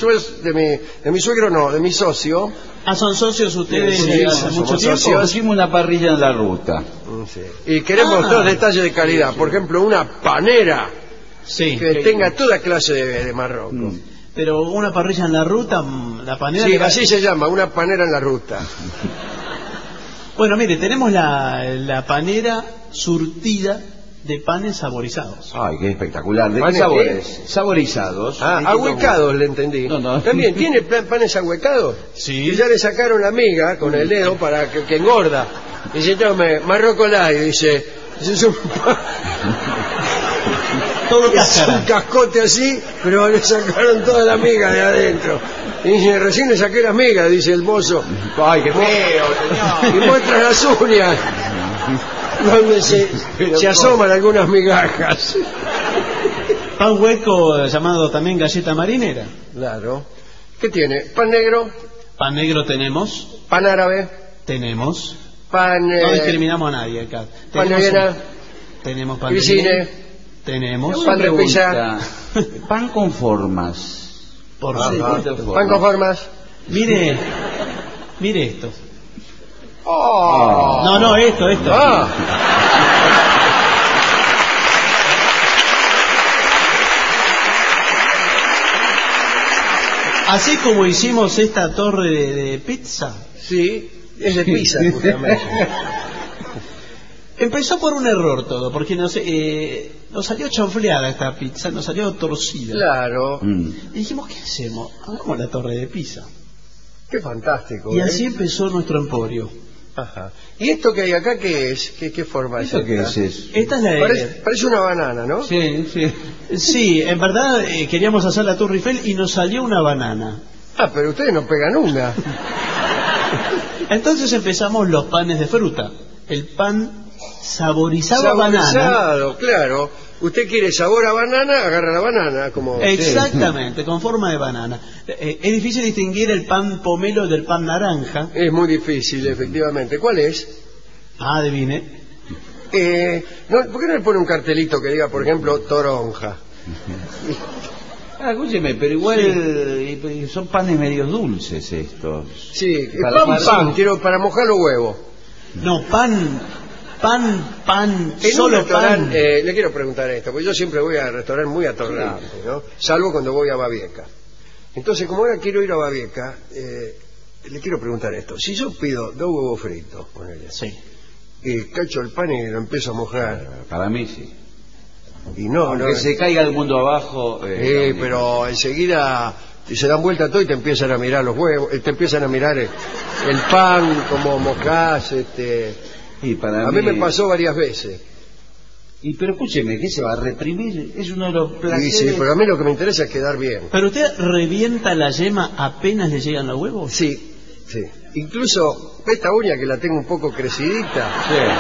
socio. Son socios ustedes Sí, hace mucho somos tiempo. socios. Pusimos una parrilla en la ruta. Sí. Y queremos dos detalles de calidad. Por ejemplo, una panera que tenga toda clase de marrocos. Pero una parrilla en la ruta, la panera... Sí, así se llama, una panera en la ruta. Bueno, mire, tenemos la panera surtida de panes saborizados. Ay, qué espectacular. ¿De qué ¿Panes sabores? Saborizados. Ahuecados, le entendí. No. ¿También tiene panes ahuecados? Sí. Y ya le sacaron la miga con el dedo para que engorda. Dice, tome, Marroco Light, dice, es un pan... Todo Es un cáscara. cascote así, pero le sacaron toda la miga de adentro. Y dice, recién le saqué las migas, dice el mozo. Ay, qué feo, Y señor. muestra las uñas, donde se asoman algunas migajas. Pan hueco llamado también galleta marinera. Claro. ¿Qué tiene? ¿Pan negro? Pan negro tenemos. ¿Pan árabe? Tenemos. ¿Pan... No discriminamos a nadie acá. pan Tenemos de avena? Tenemos pan de ¿Grisine? avena. Tenemos. Pan de pizza. Pan con formas. Por Ajá. supuesto. ¿Pan con formas? Mire esto. Oh. No, esto. Ah. Así como hicimos esta torre de pizza. Sí, es de pizza, justamente. Empezó por un error todo, porque nos salió chanfleada esta pizza, nos salió torcida. Claro. Y dijimos, ¿qué hacemos? Hagamos la torre de pizza. Qué fantástico. Y así empezó nuestro emporio. Ajá. ¿Y esto que hay acá qué es? ¿Qué forma es ¿Eso qué esta? es eso? Esta es la Parece una banana, ¿no? Sí. Sí, en verdad queríamos hacer la Torre Eiffel y nos salió una banana. Ah, pero ustedes no pegan una. Entonces empezamos los panes de fruta. El pan saborizado a banana. Saborizado, claro. Usted quiere sabor a banana, agarra la banana, como... Exactamente, con forma de banana. Es difícil distinguir el pan pomelo del pan naranja. Es muy difícil, efectivamente. ¿Cuál es? Ah, adivine. ¿Por qué no le pone un cartelito que diga, por ejemplo, toronja? Escúcheme, pero igual son panes medio dulces estos. Sí, Para pan, quiero para mojar los huevos. No, pan, En solo un restaurante, pan. le quiero preguntar esto, porque yo siempre voy a restaurantes muy atorrantes, ¿no? Salvo cuando voy a Babieca. Entonces, como ahora quiero ir a Babieca, le quiero preguntar esto. Si yo pido 2 huevos fritos, ponele, Sí. y cacho el pan y lo empiezo a mojar, Para mí sí. y no, Aunque se caiga el mundo abajo. pero enseguida se dan vuelta todo y te empiezan a mirar los huevos, te empiezan a mirar el pan, como mojás, Y para a mí me pasó varias veces. Pero escúcheme, ¿qué se va a reprimir? Es uno de los placeres. Sí, pero a mí lo que me interesa es quedar bien. ¿Pero usted revienta la yema apenas le llegan los huevos? Sí. Incluso esta uña que la tengo un poco crecidita,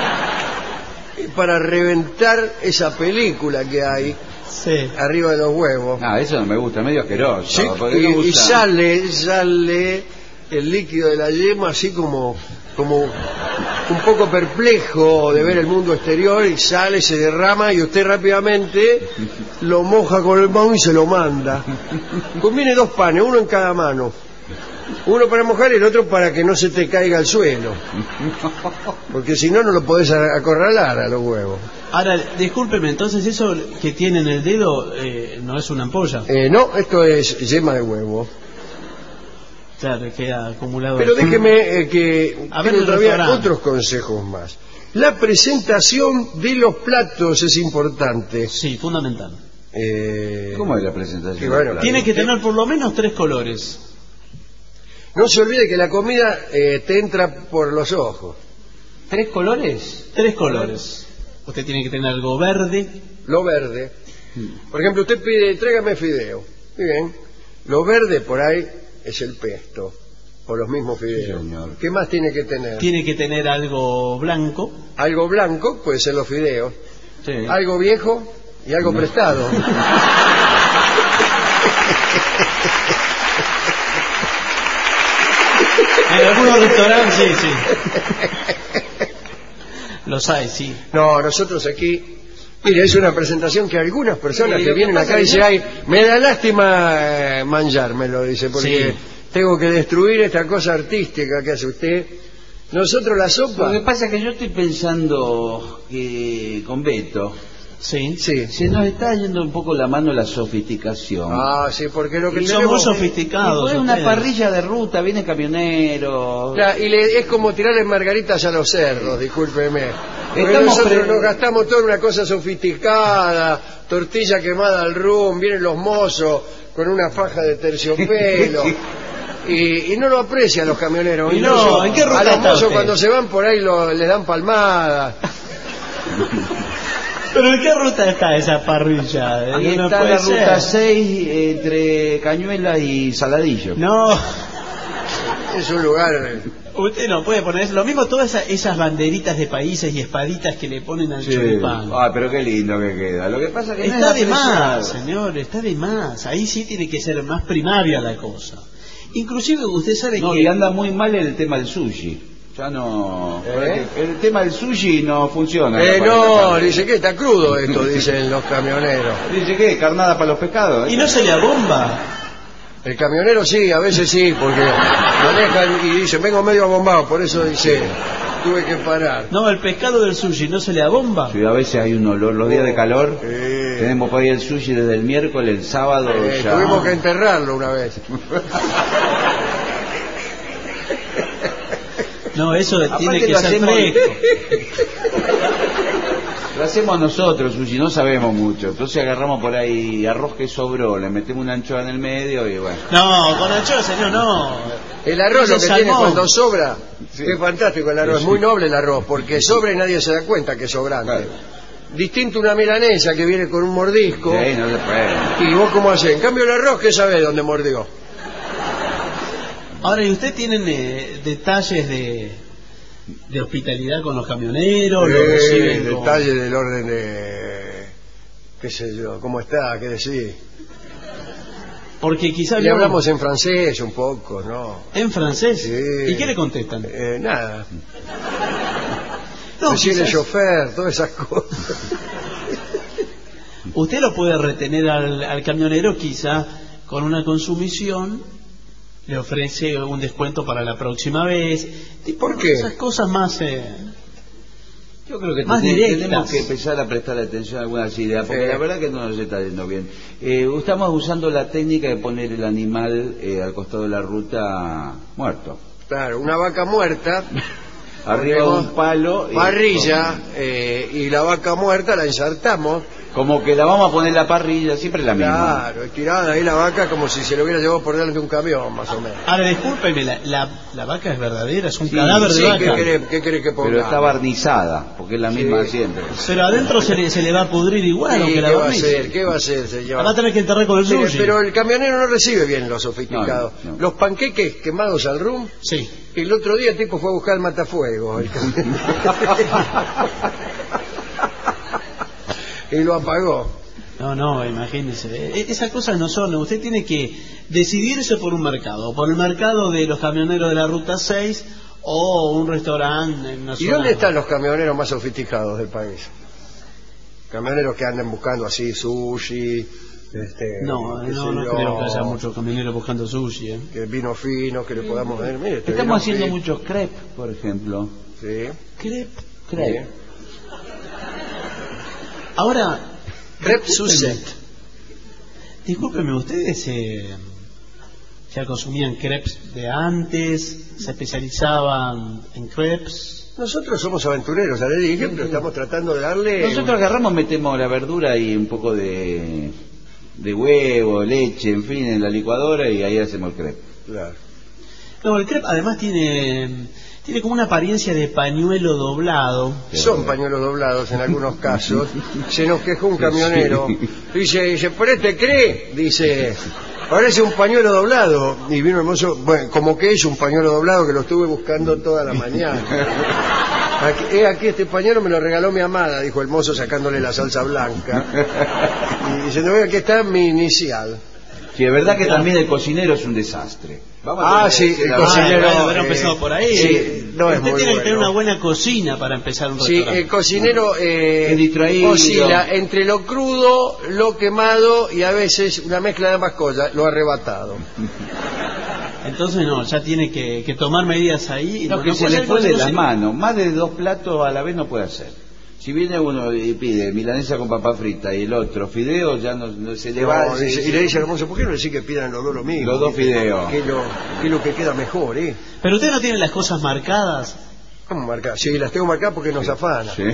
para reventar esa película que hay arriba de los huevos. Ah, eso no me gusta, medio asqueroso. Sí, y sale el líquido de la yema así como un poco perplejo de ver el mundo exterior, y sale, se derrama y usted rápidamente lo moja con el pan y se lo manda. Conviene 2 panes, uno en cada mano. Uno para mojar y el otro para que no se te caiga al suelo. Porque si no, no lo podés acorralar a los huevos. Ahora, discúlpeme, entonces eso que tiene en el dedo no es una ampolla. No, esto es yema de huevo. Claro, queda acumulado. Pero déjeme que A ver, tengo el todavía restaurante. otros consejos más. La presentación de los platos es importante. Sí, fundamental. ¿Cómo es la presentación? Y bueno, Tiene que tener por lo menos 3 colores. no se olvide que la comida te entra por los ojos. 3 colores? 3 colores. Usted tiene que tener algo verde. Lo verde. Por ejemplo, usted pide, tráigame fideo. Muy bien. Lo verde por ahí es el pesto, o los mismos fideos. Sí, señor. ¿Qué más tiene que tener? Tiene que tener algo blanco. Algo blanco, puede ser los fideos. Sí. Algo viejo y algo prestado. En algunos restaurantes, sí. Los hay, sí. No, nosotros aquí... Mire, es una presentación que algunas personas Sí, que lo que vienen pasa acá que dicen, yo- ay, me da lástima manchármelo, dice, porque Sí. tengo que destruir esta cosa artística que hace usted. Nosotros la Lo sopa... que pasa es que yo estoy pensando que con Beto Sí. Sí. se nos está yendo un poco la mano la sofisticación. Ah, sí, porque lo que Y son tenemos... muy Y sofisticados. poner una ustedes. parrilla de ruta, viene camionero. Claro, y es como tirarle margaritas a los cerdos, discúlpeme. Porque Estamos nosotros pre- nos gastamos toda una cosa sofisticada, tortilla quemada al rum, vienen los mozos con una faja de terciopelo. Y no lo aprecian los camioneros. Y no, Incluso ¿en qué ruta a los está mozos usted? cuando se van por ahí les dan palmadas. ¿Pero en qué ruta está esa parrilla? Ahí No está puede la ruta ser. 6 entre Cañuelas y Saladillo. No, Es un lugar... usted no puede poner lo mismo, todas esas banderitas de países y espaditas que le ponen al choripán. Ah, pero qué lindo que queda. Lo que pasa que Está no es de apreciado. más, señor, está de más. Ahí sí tiene que ser más primaria la cosa. Inclusive usted sabe No, que... y anda muy mal el tema del sushi. Ya no... El tema del sushi no funciona. no, dice que está crudo esto, dicen los camioneros. Dice que carnada para los pescados. Y no se le abomba. El camionero sí, a veces sí, porque manejan y dicen, vengo medio abombado, por eso dice, tuve que parar. No, el pescado del sushi no se le abomba. Sí, a veces hay un olor, los días de calor, tenemos para ir el sushi desde el miércoles, el sábado ya... Tuvimos que enterrarlo una vez. No, eso tiene Aparte que lo ser hacemos- fresco. Lo hacemos nosotros, sushi, no sabemos mucho. Entonces agarramos por ahí arroz que sobró, le metemos una anchoa en el medio y bueno. No, con anchoa, señor, no. El arroz lo que Ese tiene salmón. cuando sobra, es fantástico el arroz, es muy noble el arroz, porque sobra y nadie se da cuenta que es sobrante. Claro. Distinto una milanesa que viene con un mordisco, Sí, no se puede. y vos cómo hacés. En cambio el arroz, ¿qué sabés dónde mordió? Ahora, ¿y usted tienen detalles de hospitalidad con los camioneros? ¿Lo reciben con- Detalles del orden de... qué sé yo, cómo está, qué decir. Porque quizás... Le hablamos en francés un poco, ¿no? ¿En francés? Sí. ¿Y qué le contestan? Nada. No, Decirle quizás chofer, todas esas cosas. usted lo puede retener al camionero, quizá con una consumición, le ofrece un descuento para la próxima vez. ¿Por qué? Esas cosas más... Yo creo que Más tenemos directas. que empezar a prestar atención a algunas ideas, porque la verdad que no nos está yendo bien. Estamos usando la técnica de poner el animal al costado de la ruta muerto. Claro, una vaca muerta, Arriba de ponemos un palo. parrilla, y la vaca muerta la ensartamos. Como que la vamos a poner en la parrilla, siempre la misma. Claro, estirada ahí la vaca como si se lo hubiera llevado por delante de un camión, más o menos. Ahora, discúlpeme, la vaca es verdadera, es un cadáver Sí, de vaca. ¿qué querés que ponga? Pero está barnizada, porque es la misma siempre. Pero adentro se le va a pudrir igual, Sí, aunque la ¿qué va a barniz. hacer? ¿Qué va a hacer, señor? La va a tener que enterrar con el Mire, sushi. pero el camionero no recibe bien los sofisticados. No. Los panqueques quemados al rum, Sí. el otro día el tipo fue a buscar el matafuego. Y lo apagó. No, imagínese. Esas cosas no son. Usted tiene que decidirse por un mercado. Por el mercado de los camioneros de la Ruta 6 o un restaurante en una ¿Y zona- dónde están los camioneros más sofisticados del país? Camioneros que anden buscando así sushi, No, qué sé no yo, creo que haya muchos camioneros buscando sushi. que vino fino, que le podamos ver. Mire, este vino Estamos haciendo fino. muchos crepes, por ejemplo. Sí. Crepe. Ahora, Crepe Suzette. discúlpeme, ¿ustedes ya consumían crepes de antes? ¿Se especializaban en crepes? Nosotros somos aventureros, ya le dije, pero estamos tratando de darle... Nosotros agarramos, metemos la verdura y un poco de huevo, leche, en fin, en la licuadora y ahí hacemos el crepe. Claro. No, el crepe además tiene como una apariencia de pañuelo doblado. Son pañuelos doblados en algunos casos. Se nos quejó un camionero. Dice, ¿por este cree? Dice, parece un pañuelo doblado. Y vino el mozo, bueno, como que es un pañuelo doblado que lo estuve buscando toda la mañana. Aquí este pañuelo me lo regaló mi amada, dijo el mozo sacándole la salsa blanca. Y dice, no, aquí está mi inicial. Sí, es verdad que también el cocinero es un desastre. Sí, el cocinero... Bueno, empezado por ahí. Sí, no es Usted muy tiene que tener bueno. una buena cocina para empezar un Sí, restaurante. el cocinero distraído. oscila entre lo crudo, lo quemado y a veces una mezcla de ambas cosas, lo arrebatado. Entonces no, ya tiene que tomar medidas ahí. No, que se puede le ser fue de cocina- las manos. Más de 2 platos a la vez no puede hacer. Si viene uno y pide milanesa con papa frita y el otro fideos, ya no se le va. No, y le dice al mozo, ¿por qué no decís que pidan los dos lo mismo? Los dos fideos. Que es lo que queda mejor, ¿eh? Pero usted no tiene las cosas marcadas. ¿Cómo marcar? Sí, las tengo marcadas porque nos afana. Sí.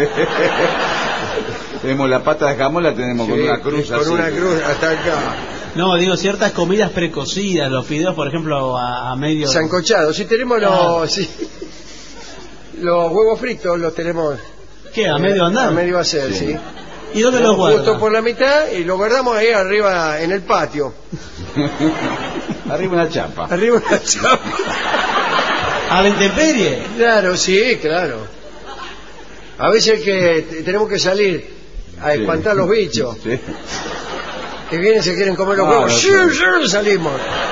Tenemos la pata de jamón, la tenemos con Sí, una cruz con así. una cruz hasta acá. No, digo, ciertas comidas precocidas, los fideos, por ejemplo, a medio... Sancochado. Si tenemos los huevos fritos, los tenemos ¿Qué? ¿A medio andar? A medio hacer, sí. ¿Y dónde lo guardan? Justo por la mitad y lo guardamos ahí arriba en el patio. Arriba una chapa. Arriba una chapa. ¿A la intemperie? Claro, sí, claro. A veces que tenemos que salir a espantar los bichos. Sí. Que vienen y se quieren comer los huevos. Sí. Salimos.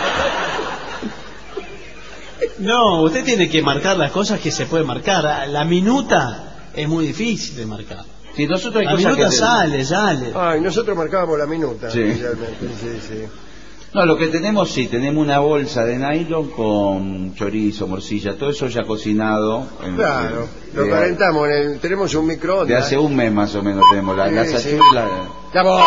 No, usted tiene que marcar las cosas que se puede marcar. La minuta es muy difícil de marcar. Sí, nosotros hay la cosas minuta que sale. Ay, nosotros marcábamos la minuta. Sí. Sí. No, lo que tenemos, sí, tenemos una bolsa de nylon con chorizo, morcilla, todo eso ya cocinado. Claro, lo calentamos, tenemos un microondas. De hace un mes más o menos tenemos la sí. sachula. ¡Ya voy!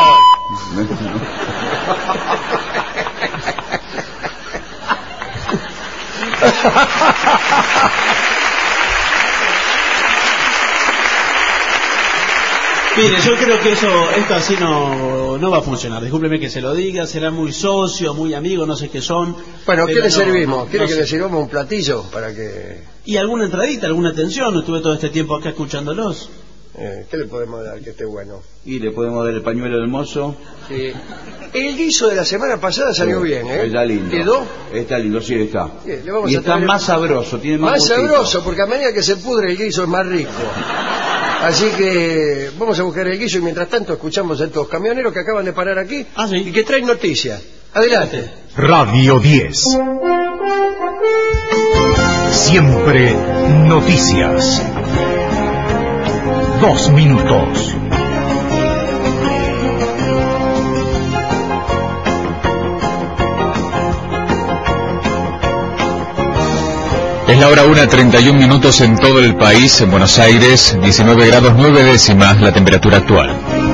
Mire, yo creo que esto así no va a funcionar. Discúlpeme que se lo diga, será muy socio, muy amigo, no sé qué son. Bueno, ¿qué le servimos? ¿Quiere no que sé. le sirvamos un platillo para que...? Y alguna entradita, alguna atención, estuve todo este tiempo acá escuchándolos. ¿Qué le podemos dar que esté bueno? Y le podemos dar el pañuelo del mozo. Sí. El guiso de la semana pasada salió bien, ¿eh? Está lindo. ¿Quedó? Está lindo, sí, está. Bien, le vamos y a está traer más sabroso, tiene más gustito. sabroso, porque a medida que se pudre el guiso es más rico. Así que vamos a buscar el guiso y mientras tanto escuchamos a estos camioneros que acaban de parar aquí y que traen noticias. Adelante. Radio 10. Siempre noticias. 2 minutos. Es la hora 1:31 en todo el país. En Buenos Aires, 19 grados 9 décimas la temperatura actual.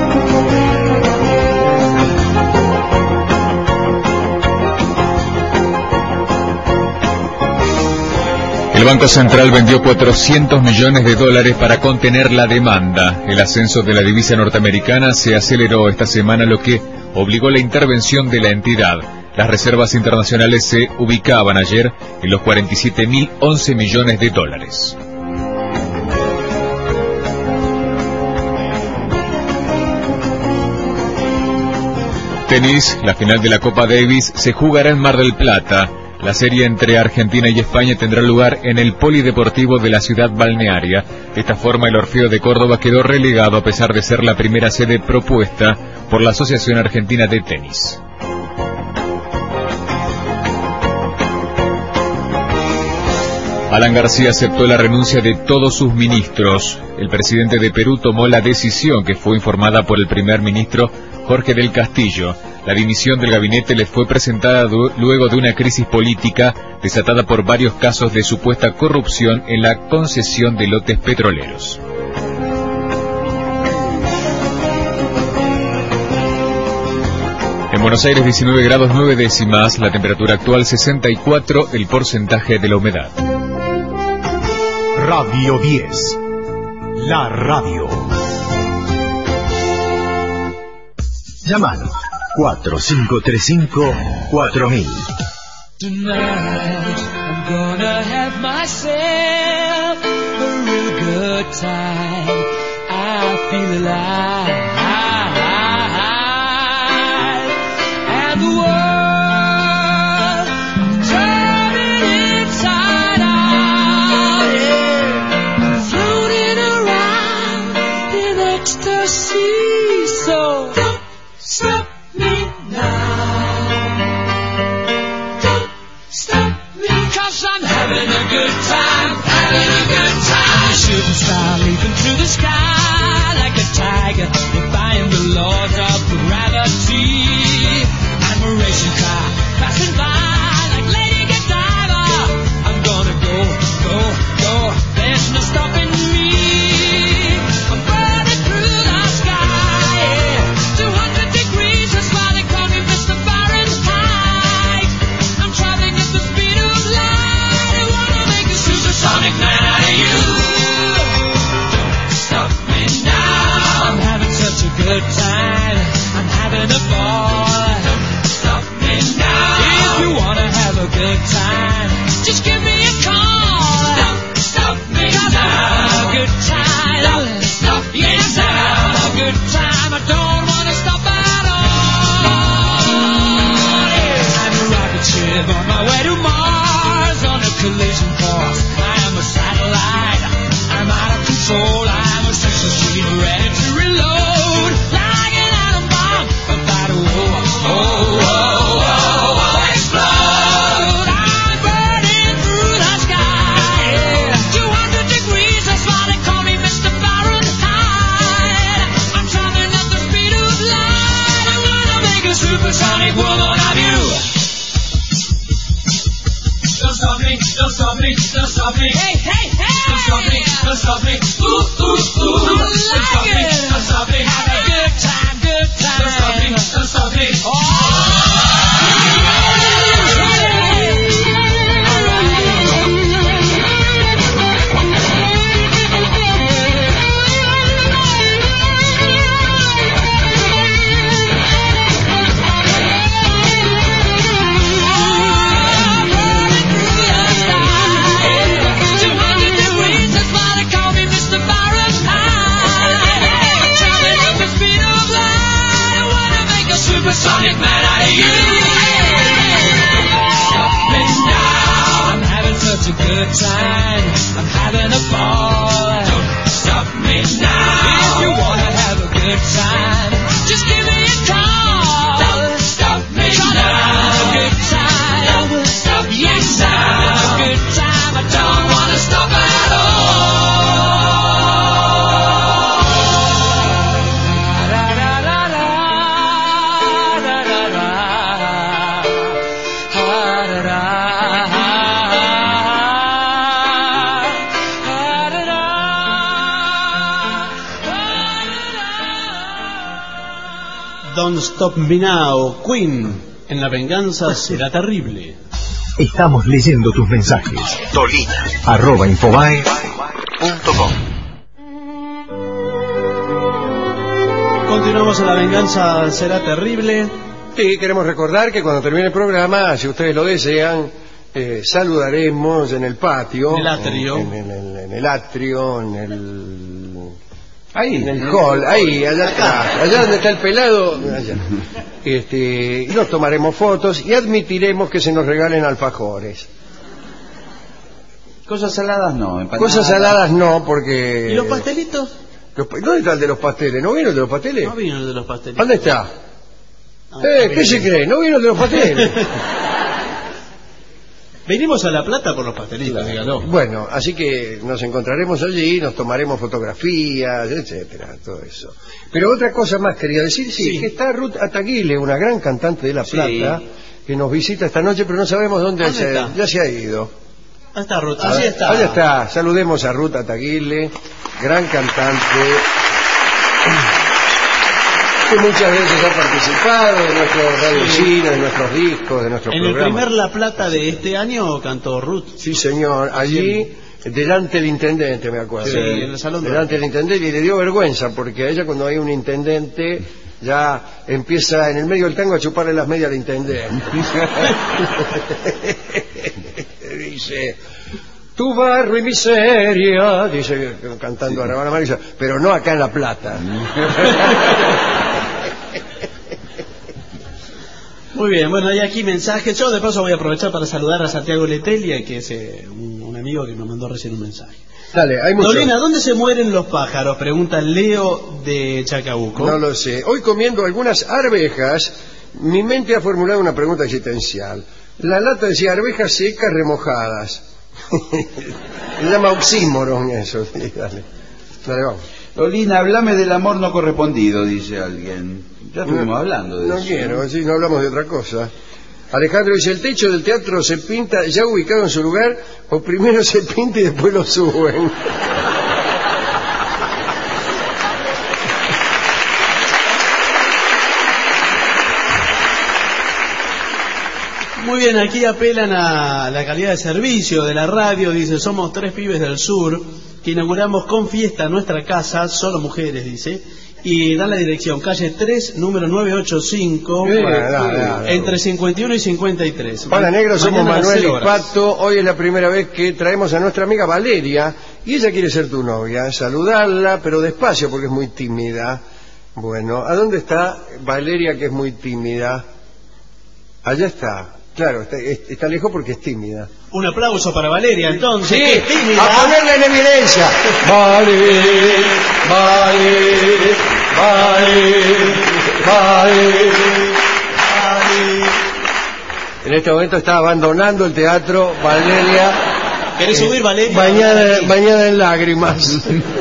El Banco Central vendió $400 millones para contener la demanda. El ascenso de la divisa norteamericana se aceleró esta semana, lo que obligó la intervención de la entidad. Las reservas internacionales se ubicaban ayer en los 47.011 millones de dólares. Tenis, la final de la Copa Davis se jugará en Mar del Plata. La serie entre Argentina y España tendrá lugar en el Polideportivo de la ciudad balnearia. De esta forma, el Orfeo de Córdoba quedó relegado a pesar de ser la primera sede propuesta por la Asociación Argentina de Tenis. Alan García aceptó la renuncia de todos sus ministros. El presidente de Perú tomó la decisión que fue informada por el primer ministro Jorge del Castillo. La dimisión del gabinete le fue presentada luego de una crisis política desatada por varios casos de supuesta corrupción en la concesión de lotes petroleros. En Buenos Aires, 19 grados 9 décimas, la temperatura actual 64, el porcentaje de la humedad. Radio 10. La radio. Llámanos 4535-4000. Tonight I'm gonna have myself a real good time. I feel alive. And the world turning inside out, yeah. I'm floating around in ecstasy, so don't stop me now. Don't stop me, 'cause I'm having a good time, having a good time. Shooting star leaping through the sky like a tiger, defying the laws of gravity. I'm a racing car passing by like Lady Godiva. I'm gonna go, go, go. There's no stopping me. I'm burning through the sky, yeah. 200 degrees, that's why they call me Mr. Fahrenheit. I'm traveling at the speed of light. I wanna make a supersonic man out of you. Don't stop me now. I'm having such me, don't stop me, don't stop me. Hey, hey, hey! Don't stop me, don't stop me. Ooh, ooh, ooh. Don't stop me, don't stop me. Have a good time, good time. Don't stop me, don't stop me. Sonic man out of you. Stop me now. I'm having such a good time. I'm having a ball. Don't stop me now. If you wanna have a good time, just give me a call. Don't stop me now. Have a good time. Don't stop me now. Have a good time. I don't wanna stop at all. Don't Stop Me Now, Queen, en La Venganza Será Terrible. Estamos leyendo tus mensajes. Dolina@infobae.com. Continuamos en La Venganza Será Terrible. Sí, queremos recordar que cuando termine el programa, si ustedes lo desean, saludaremos en el patio. En el atrio. En el atrio, en el... Ahí, en el hall, ahí, allá atrás, allá donde está el pelado, allá. Y nos tomaremos fotos y admitiremos que se nos regalen alfajores. Cosas saladas no, empanadas. Cosas saladas no, porque... ¿Y los pastelitos? ¿Dónde está el de los pasteles? ¿No vino el de los pasteles? No vino el de los pasteles. ¿Dónde está? ¿Qué se cree? ¿No vino el de los pasteles? Venimos a La Plata por los pastelitos, dígalo. Bueno, así que nos encontraremos allí, nos tomaremos fotografías, etcétera, todo eso. Pero otra cosa más quería decir, sí. Que está Ruth Ataguile, una gran cantante de La Plata, que nos visita esta noche, pero no sabemos dónde ya se ha ido. Ahí está Ruth, allí está. Allí está, saludemos a Ruth Ataguile, gran cantante, que muchas veces ha participado de nuestros radiocines, de nuestros discos, de nuestros programas. En el primer La Plata de este año cantó Ruth. Sí, señor, allí delante del intendente, me acuerdo. Sí, en el salón. Delante del intendente, y le dio vergüenza, porque a ella cuando hay un intendente ya empieza en el medio del tango a chuparle las medias al intendente. Dice... Tu barro y miseria, dice cantando a Rabana Marisa, pero no acá en La Plata. Muy bien, bueno, hay aquí mensajes. Yo de paso voy a aprovechar para saludar a Santiago Letelia, que es un amigo que nos mandó recién un mensaje. Dale, hay mucho. Dolina, ¿dónde se mueren los pájaros? Pregunta Leo de Chacabuco. No lo sé. Hoy comiendo algunas arvejas, mi mente ha formulado una pregunta existencial. La lata decía arvejas secas remojadas. Se llama oxímoron eso. Sí, dale, vamos. Dolina, hablame del amor no correspondido, dice alguien. Ya estuvimos hablando de eso. No quiero, sí, no hablamos de otra cosa. Alejandro dice, ¿el techo del teatro se pinta ya ubicado en su lugar o primero se pinta y después lo suben? Muy bien, aquí apelan a la calidad de servicio de la radio. Dice, somos 3 pibes del sur que inauguramos con fiesta nuestra casa, solo mujeres, dice, y dan la dirección, calle 3, número 985, entre 51 y 53. Hola, negro, somos Manuel y Pato. Hoy es la primera vez que traemos a nuestra amiga Valeria y ella quiere ser tu novia. Saludarla, pero despacio porque es muy tímida. Bueno, ¿a dónde está Valeria, que es muy tímida? Allá está. Claro, está lejos porque es tímida. Un aplauso para Valeria, entonces. Sí, que es tímida. A ponerla en evidencia. Vale. En este momento está abandonando el teatro Valeria. ¿Querés subir, Valeria? Bañada en lágrimas.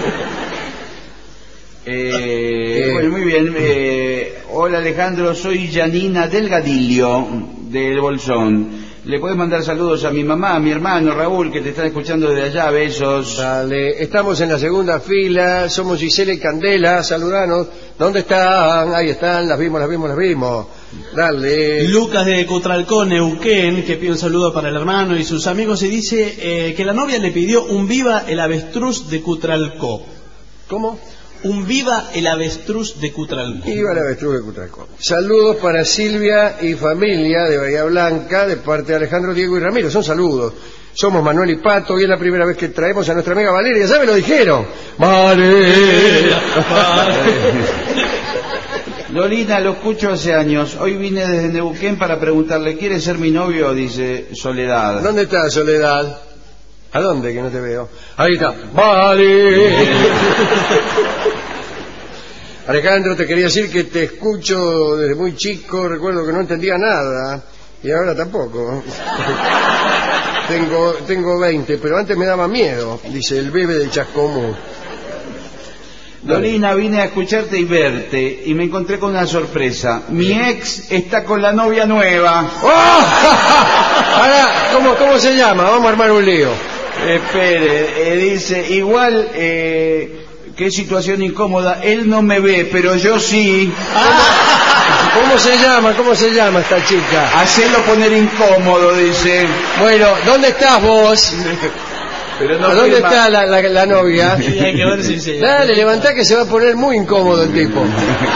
Bueno, muy bien. Hola, Alejandro, soy Janina Delgadillo del Bolsón. Le podés mandar saludos a mi mamá, a mi hermano Raúl, que te están escuchando desde allá. Besos. Dale, estamos en la segunda fila, somos Gisela y Candela, saludanos. ¿Dónde están? Ahí están, las vimos. Dale. Lucas de Cutralcó, Neuquén, que pide un saludo para el hermano y sus amigos, y dice que la novia le pidió un viva el avestruz de Cutralcó. ¿Cómo? Un viva el avestruz de Cutralcó. Viva el avestruz de Cutralcó. Saludos para Silvia y familia de Bahía Blanca, de parte de Alejandro, Diego y Ramiro. Son saludos. Somos Manuel y Pato, y es la primera vez que traemos a nuestra amiga Valeria. ¿Ya me lo dijeron? Valeria. Lolina, lo escucho hace años. Hoy vine desde Neuquén para preguntarle, ¿quiere ser mi novio? Dice Soledad. ¿Dónde está Soledad? ¿A dónde que no te veo? Ahí está. Vale. Alejandro, te quería decir que te escucho desde muy chico. Recuerdo que no entendía nada y ahora tampoco. Tengo 20, pero antes me daba miedo, dice el bebé de Chascomú. Lolina, vine a escucharte y verte y me encontré con una sorpresa. Mi ex está con la novia nueva. ¡Oh! Ahora, ¿cómo se llama? Vamos a armar un lío. Espere, dice, igual, qué situación incómoda, él no me ve, pero yo sí. ¿Cómo se llama esta chica? Hacerlo poner incómodo, dice. Bueno, ¿dónde estás vos? Pero no, ¿a dónde está la novia? Hay que ver si se... Dale, levantá que se va a poner muy incómodo el tipo.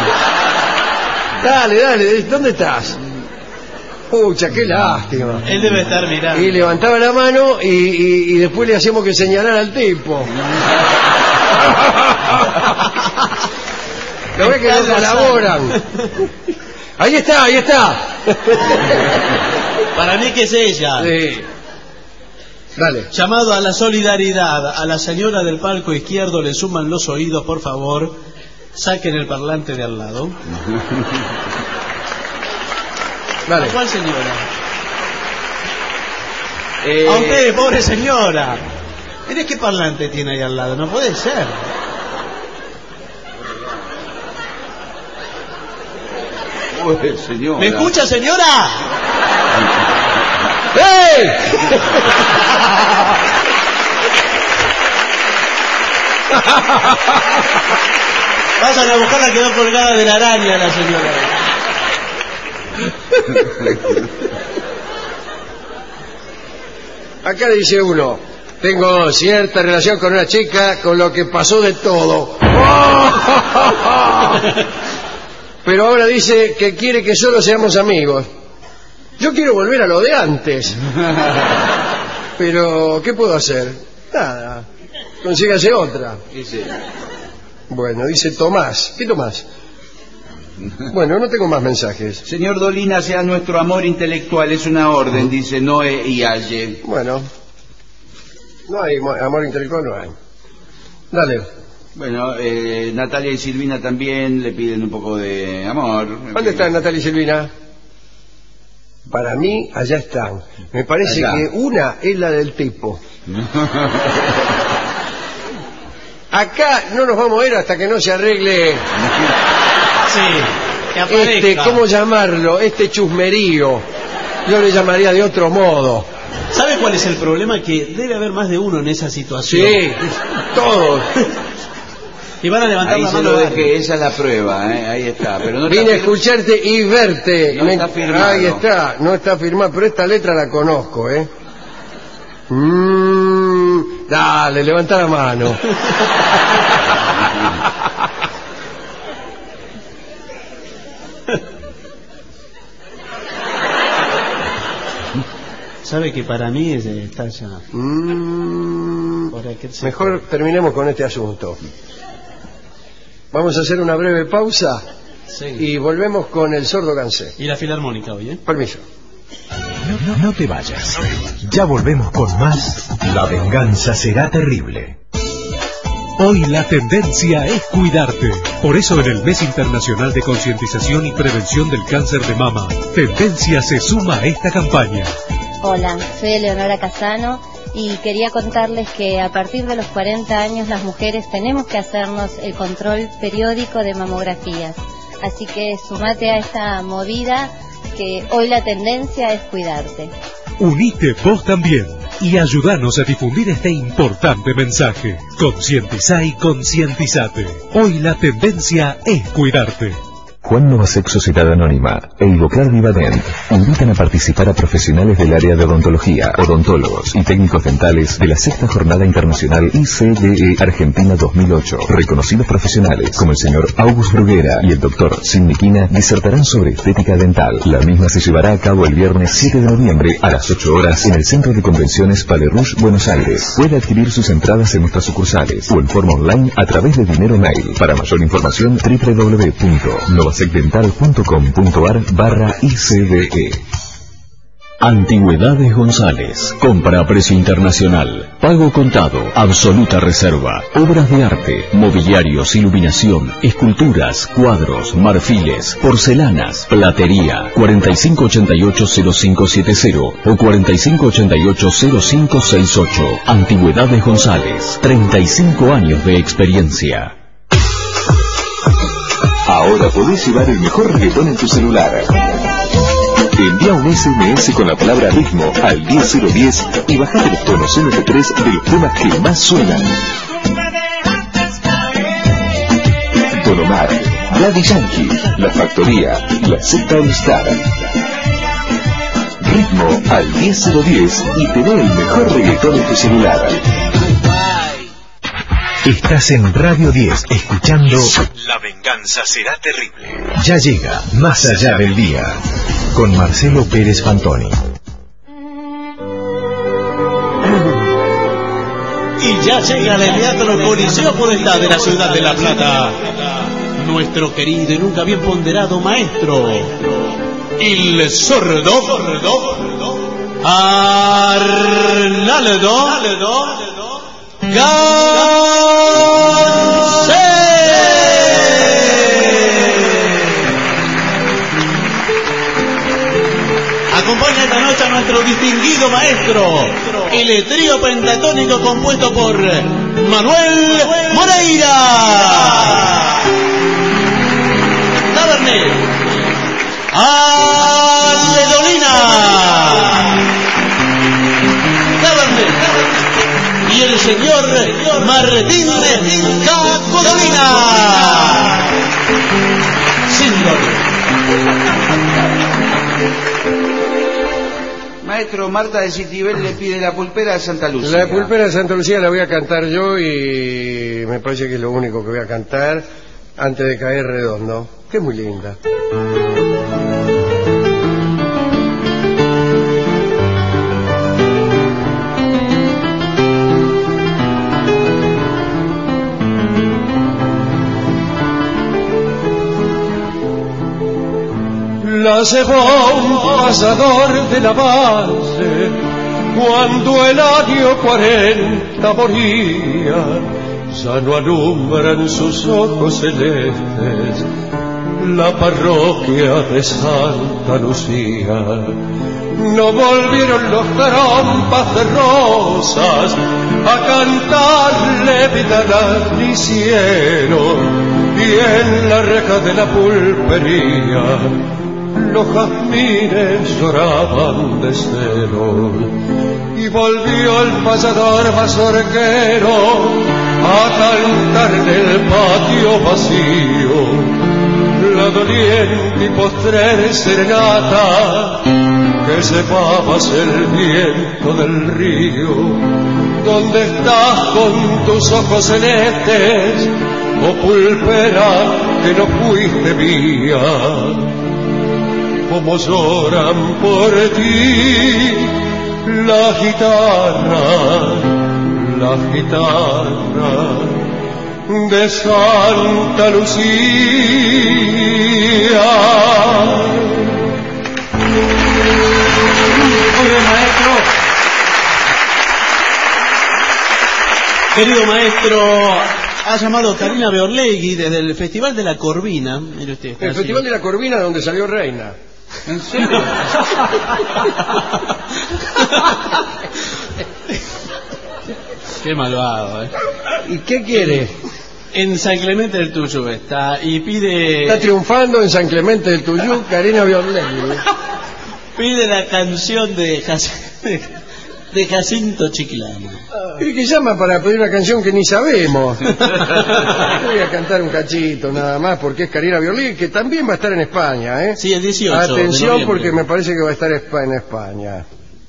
Dale, ¿dónde estás? Pucha, qué lástima. Él debe estar mirando. Y levantaba la mano y después le hacíamos que señalara al tipo. ¿Lo ves que no colaboran? Ahí está. Para mí que es ella. Sí. Dale. Llamado a la solidaridad. A la señora del palco izquierdo le suman los oídos, por favor. Saquen el parlante de al lado. Dale. ¿A cuál señora? A usted, pobre señora. Mire qué parlante tiene ahí al lado. No puede ser. Señora. ¿Me escucha, señora? ¡Hey! Vayan a buscarla, quedó colgada de la araña la señora. Acá dice uno, tengo cierta relación con una chica con lo que pasó de todo. Pero ahora dice que quiere que solo seamos amigos. Yo quiero volver a lo de antes. Pero, ¿qué puedo hacer? Nada. Consígase otra. Bueno, dice Tomás. ¿Qué Tomás? Bueno, no tengo más mensajes. Señor Dolina, sea nuestro amor intelectual, es una orden, dice Noé y Aye. Bueno, no hay amor intelectual, no hay. Dale. Bueno, Natalia y Silvina también le piden un poco de amor. ¿Dónde están Natalia y Silvina? Para mí, allá están. Me parece allá. Que una es la del tipo. Acá no nos vamos a ir hasta que no se arregle... Sí, que aparezca. ¿Cómo llamarlo? Este chusmerío. Yo le llamaría de otro modo. ¿Sabe cuál es el problema? Que debe haber más de uno en esa situación. Sí, todos. Y van a levantar ahí la se mano. Lo dejé, esa es la prueba, ahí está. Pero no vine a escucharte y verte. No está firmado. Ahí está, no está firmado, pero esta letra la conozco, Dale, levanta la mano. ¿Sabe que para mí está ya? Mejor terminemos con este asunto. Vamos a hacer una breve pausa y volvemos con el sordo Gansé. Y la filarmónica hoy, Permiso. No te vayas. Ya volvemos con más. La venganza será terrible. Hoy la tendencia es cuidarte. Por eso en el Mes Internacional de Concientización y Prevención del Cáncer de Mama, Tendencia se suma a esta campaña. Hola, soy Eleonora Casano y quería contarles que a partir de los 40 años las mujeres tenemos que hacernos el control periódico de mamografías. Así que sumate a esta movida, que hoy la tendencia es cuidarte. Unite vos también y ayúdanos a difundir este importante mensaje. Concientiza y concientizate. Hoy la tendencia es cuidarte. Juan Novasek Sociedad Anónima e Ivoclar Vivadent invitan a participar a profesionales del área de odontología, odontólogos y técnicos dentales de la 6ª Jornada Internacional ICDE Argentina 2008. Reconocidos profesionales como el señor August Bruguera y el doctor Sidney Quina disertarán sobre estética dental. La misma se llevará a cabo el viernes 7 de noviembre a las 8 horas en el Centro de Convenciones Palais Rouge, Buenos Aires. Puede adquirir sus entradas en nuestras sucursales o en forma online a través de Dinero Mail. Para mayor información, www.novasecdental.com.ar/ICDE. Antigüedades González. Compra a precio internacional. Pago contado. Absoluta reserva. Obras de arte, mobiliarios, iluminación, esculturas, cuadros, marfiles, porcelanas, platería. 4588-0570 o 4588-0568. Antigüedades González. 35 años de experiencia. Ahora podés llevar el mejor reggaetón en tu celular. Envía un SMS con la palabra ritmo al 10010 y bajate los tonos MP3 de los temas que más suenan. Don Omar, Daddy Yankee, La Factoría, La Secta All Star. Ritmo al 10010 y tené el mejor reggaetón en tu celular. Estás en Radio 10, escuchando La venganza será terrible. Ya llega Más allá del día, con Marcelo Pérez Fantoni. Y ya llega el Teatro Coliseo Podestá de la ciudad de La Plata. Nuestro querido y nunca bien ponderado maestro, el sordo Arnaldo acompaña esta noche a nuestro distinguido maestro, el trío pentatónico compuesto por Manuel Moreira, Tabernet, Aledolina, y el señor Martín Cacodolina. Maestro, Marta de Citibel le pide La Pulpera de Santa Lucía. La Pulpera de Santa Lucía la voy a cantar yo y me parece que es lo único que voy a cantar antes de caer redondo, que es muy linda. La cebó un pasador de la base cuando el año 40 moría. Ya no alumbran sus ojos celestes la parroquia de Santa Lucía. No volvieron los trompas de rosas a cantarle vida ni cielo, y en la reja de la pulpería los jazmines lloraban de celo. Y volvió el payador mazorquero a cantar en el patio vacío la doliente y postrer serenata que llevabas el viento del río. ¿Dónde estás con tus ojos celestes, oh pulpera que no fuiste mía? Como lloran por ti la guitarra de Santa Lucía. Muy bien, maestro. Querido maestro, ha llamado Karina Beorlegui desde el Festival de la Corvina. Mire usted, el Festival de la Corvina, donde salió reina. ¿En serio? Qué malvado, ¿Y qué quiere? En San Clemente del Tuyú está y pide... Está triunfando en San Clemente del Tuyú, Karina Beorlegui. Pide la canción de De Jacinto Chiclana. Y que llama para pedir una canción que ni sabemos. Voy a cantar un cachito nada más porque es Karina Violín, que también va a estar en España, ¿eh? Sí, el 18 Atención, porque me parece que va a estar en España.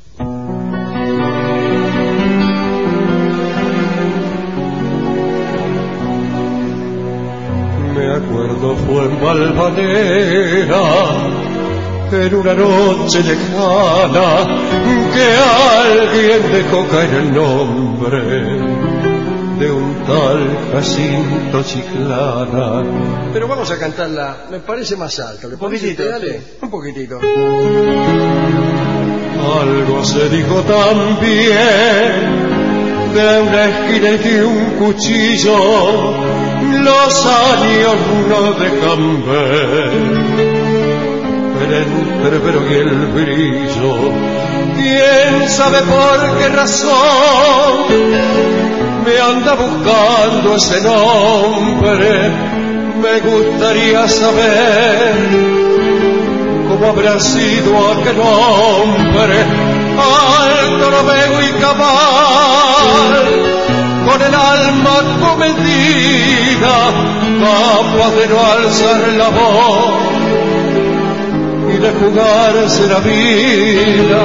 Me acuerdo fue en Valvanera, en una noche lejana, que alguien dejó caer el nombre de un tal Jacinto Chiclana. Pero vamos a cantarla, me parece más alto. Un poquitito, dale, sí. un poquitito. Algo se dijo también de una esquina y de un cuchillo, los años no dejan ver el entrevero y el brillo. ¿Quién sabe por qué razón me anda buscando ese nombre? Me gustaría saber cómo habrá sido aquel hombre, alto, novego y cabal, con el alma comedida, capaz de no alzar la voz y de jugarse la vida.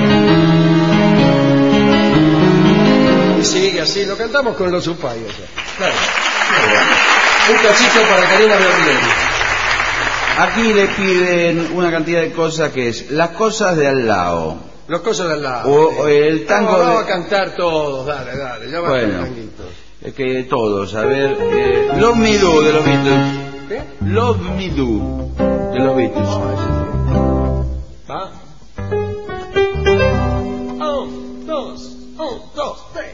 Y sigue así, lo cantamos con los upayos. Claro. Un cachito para Karina Violín. Aquí le piden una cantidad de cosas que es las cosas de al lado. Las cosas de al lado. O el tango vamos a cantar todos, dale, ya va bueno, el tanguito. Es que todos, a ver, Love Me Do de los Beatles. ¿Qué? Love Me Do de los Beatles. ¿Va? 1, 2, 3.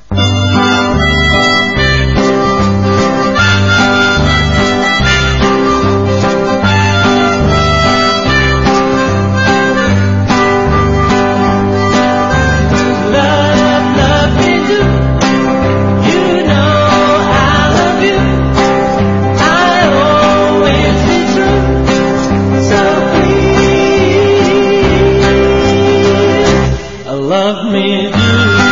Love me do,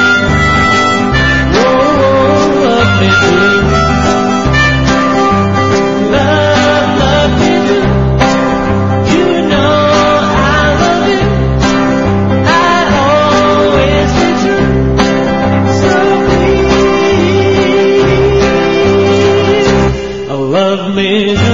oh, love me do, love me do. You know I love you, I always be true. So please, love me do.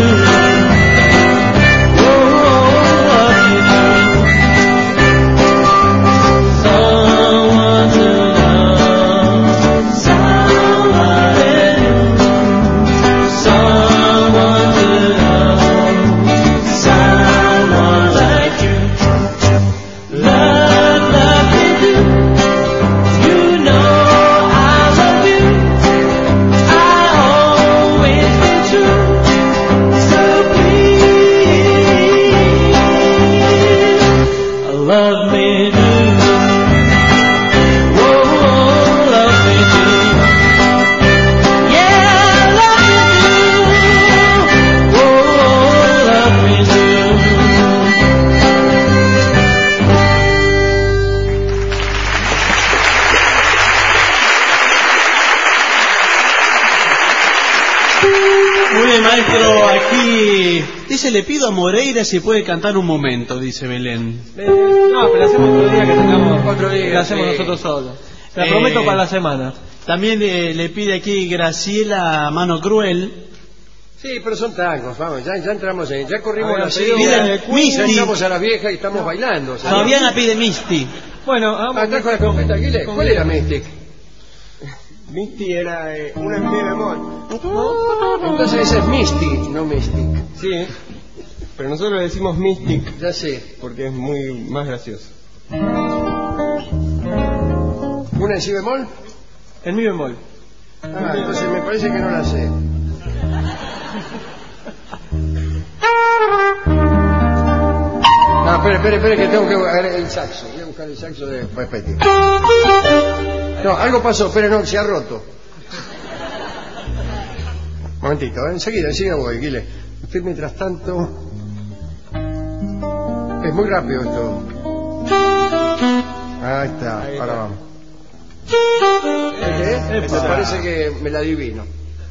Le pido a Moreira si puede cantar un momento, dice Belén. No, pero hacemos otro día que tengamos. Otro día. La hacemos nosotros solos. La prometo para la semana. También le pide aquí Graciela Mano Cruel. Sí, pero son tangos, vamos, ya entramos en. Ya corrimos la piden Misty. Ya estamos a la vieja y estamos bailando. Fabiana pide Misty. Bueno, vamos. Atrás con la trompeta, Aguilera. ¿Cuál era Misty? Misty era una en mi bemol. Entonces ese es Misty, no Mystic. Sí, pero nosotros le decimos Mystic. Ya sé. Porque es muy más gracioso. ¿Una en si bemol? En mi bemol. Ah, entonces me parece que no la sé. No, espere, que tengo que buscar el saxo. Voy a buscar el saxo de Pepe. No, algo pasó, espere, no, se ha roto. Momentito, enseguida voy, Guile. Usted mientras tanto... Es muy rápido esto. Ahí está, ahora vamos. ¿Qué? Me parece que me la adivino.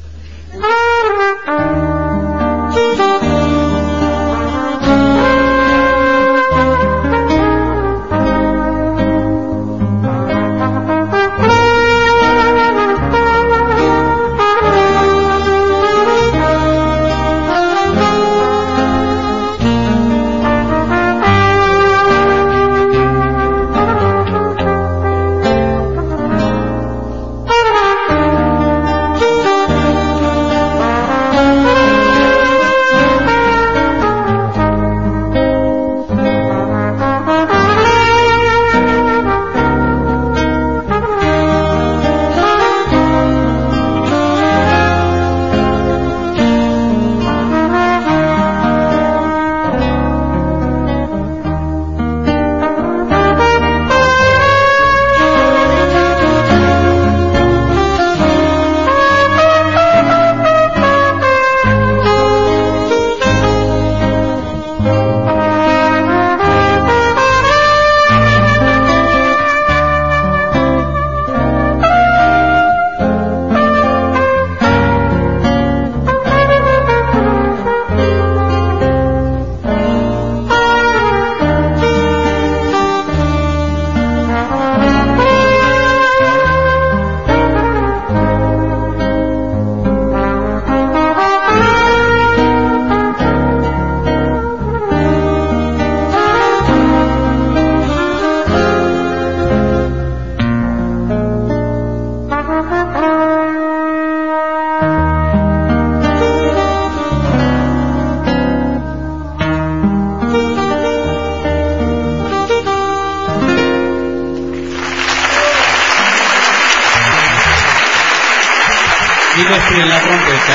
En la trompeta.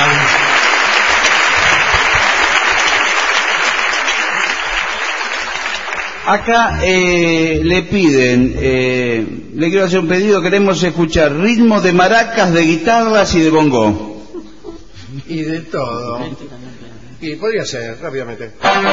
Acá le piden, le quiero hacer un pedido, queremos escuchar ritmo de maracas, de guitarras y de bongo. Y de todo. Y podría ser, rápidamente.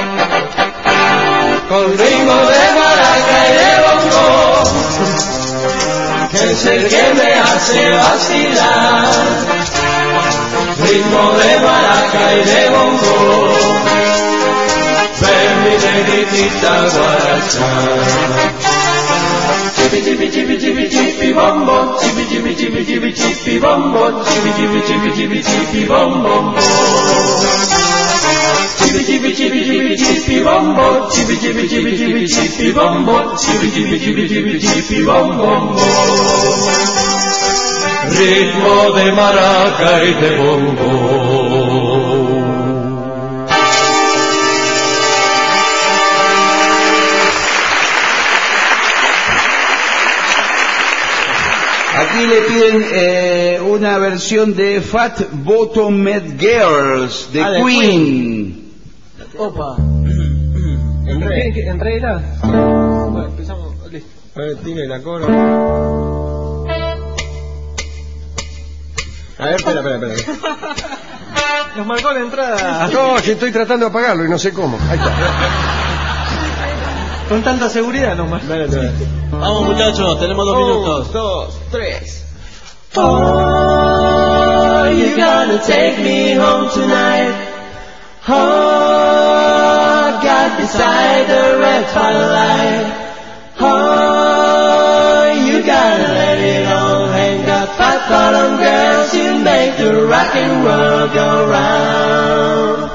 Con ritmo de maraca y de bongo, que es el que me hace vacilar. Ritmo de maraca y de bongo, ven mi negrita guarachá. Chipi chipi chipi chipi chipi bombo, chipi chipi chipi chipi chipi bombo, chipi chipi chipi chipi chipi bombo. Chipi chipi chipi chipi chipi bombo, chipi chipi chipi chipi chipi bombo, chipi chipi chipi chipi chipi bombo. Ritmo de maraca y de bongo. Aquí le piden una versión de Fat Bottomed Girls de Queen. Opa. ¿En regla? Bueno, empezamos. Listo. A ver, tiene la coro. A ver, espera. Nos marcó la entrada. No, que estoy tratando de apagarlo y no sé cómo. Ahí está. Con tanta seguridad nomás. Dale. Vamos muchachos, tenemos 2 minutos. 2, 3. Oh, you gotta take me home tonight. Oh, God beside the red firelight. Oh, you gotta let it all hang up. Fat bottom girls, you make the rock and roll go round.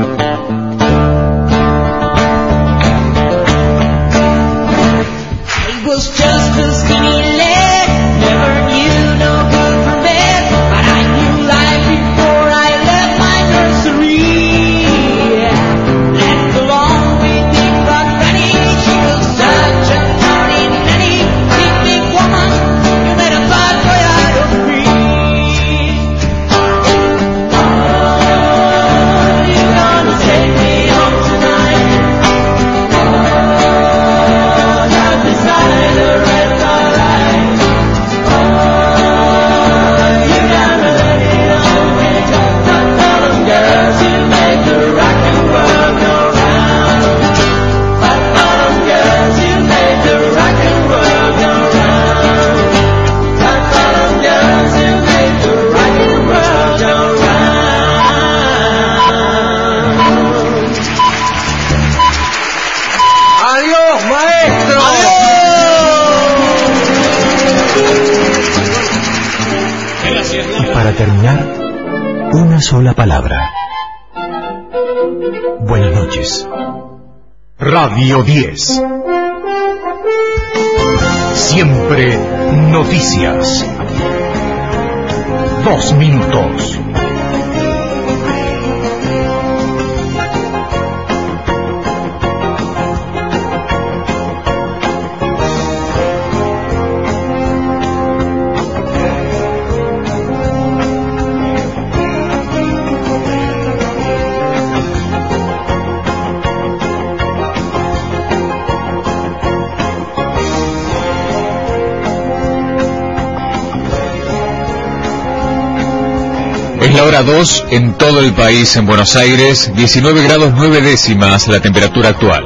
I was just a skinny lad, never knew no good from bad, but I knew life before I left my nursery. Left along with Big Rock Granny, she was such a naughty nanny. Big woman, you made a bad boy out of me. Oh, Y para terminar, una sola palabra. Buenas noches. Radio 10. Siempre noticias. 2 minutos. Es la hora 2 en todo el país. En Buenos Aires, 19 grados 9 décimas la temperatura actual.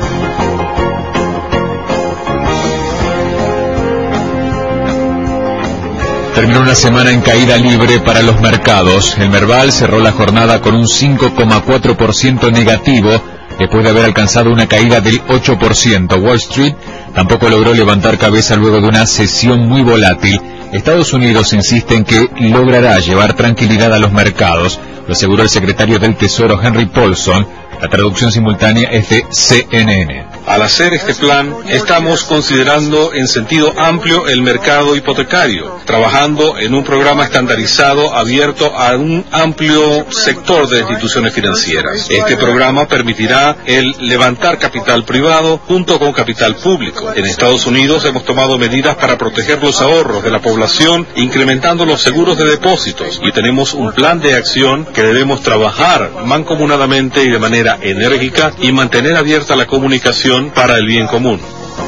Terminó una semana en caída libre para los mercados. El Merval cerró la jornada con un 5,4% negativo, después de haber alcanzado una caída del 8%. Wall Street tampoco logró levantar cabeza luego de una sesión muy volátil. Estados Unidos insiste en que logrará llevar tranquilidad a los mercados, lo aseguró el secretario del Tesoro Henry Paulson. La traducción simultánea es de CNN. Al hacer este plan, estamos considerando en sentido amplio el mercado hipotecario, trabajando en un programa estandarizado abierto a un amplio sector de instituciones financieras. Este programa permitirá el levantar capital privado junto con capital público. En Estados Unidos hemos tomado medidas para proteger los ahorros de la población, incrementando los seguros de depósitos, y tenemos un plan de acción que debemos trabajar mancomunadamente y de manera enérgica y mantener abierta la comunicación para el bien común.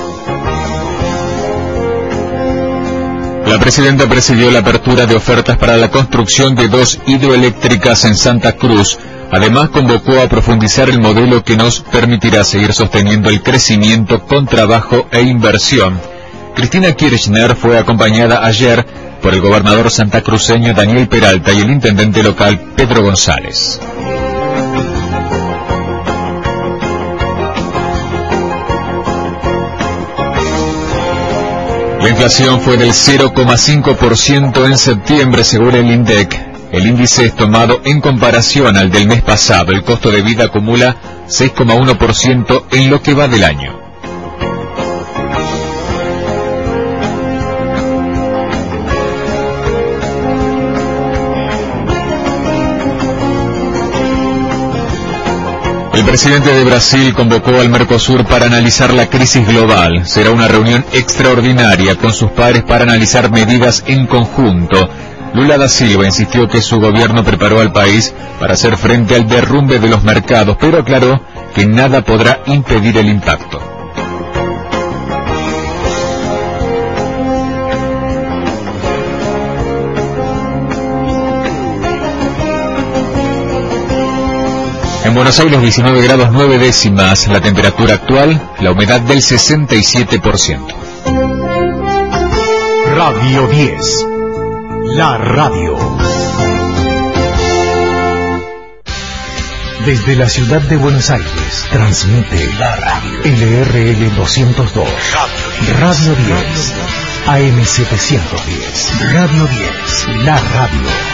La presidenta presidió la apertura de ofertas para la construcción de 2 hidroeléctricas en Santa Cruz. Además, convocó a profundizar el modelo que nos permitirá seguir sosteniendo el crecimiento con trabajo e inversión. Cristina Kirchner fue acompañada ayer por el gobernador santacruceño Daniel Peralta y el intendente local Pedro González. La inflación fue del 0,5% en septiembre, según el INDEC. El índice es tomado en comparación al del mes pasado. El costo de vida acumula 6,1% en lo que va del año. El presidente de Brasil convocó al Mercosur para analizar la crisis global. Será una reunión extraordinaria con sus pares para analizar medidas en conjunto. Lula da Silva insistió que su gobierno preparó al país para hacer frente al derrumbe de los mercados, pero aclaró que nada podrá impedir el impacto. En Buenos Aires, 19 grados 9 décimas la temperatura actual, la humedad del 67%. Radio 10. La radio. Desde la ciudad de Buenos Aires, transmite la radio. LRL 202. Radio 10. AM 710. Radio 10. La radio.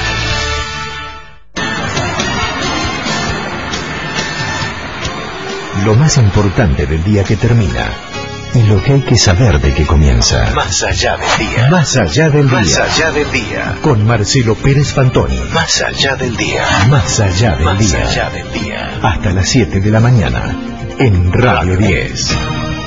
Lo más importante del día que termina y lo que hay que saber de que comienza. Más allá del día. Más allá del día. Más allá del día. Con Marcelo Pérez Fantoni. Más allá del día. Más allá del día. Más allá del día. Hasta las 7 de la mañana en Radio 10.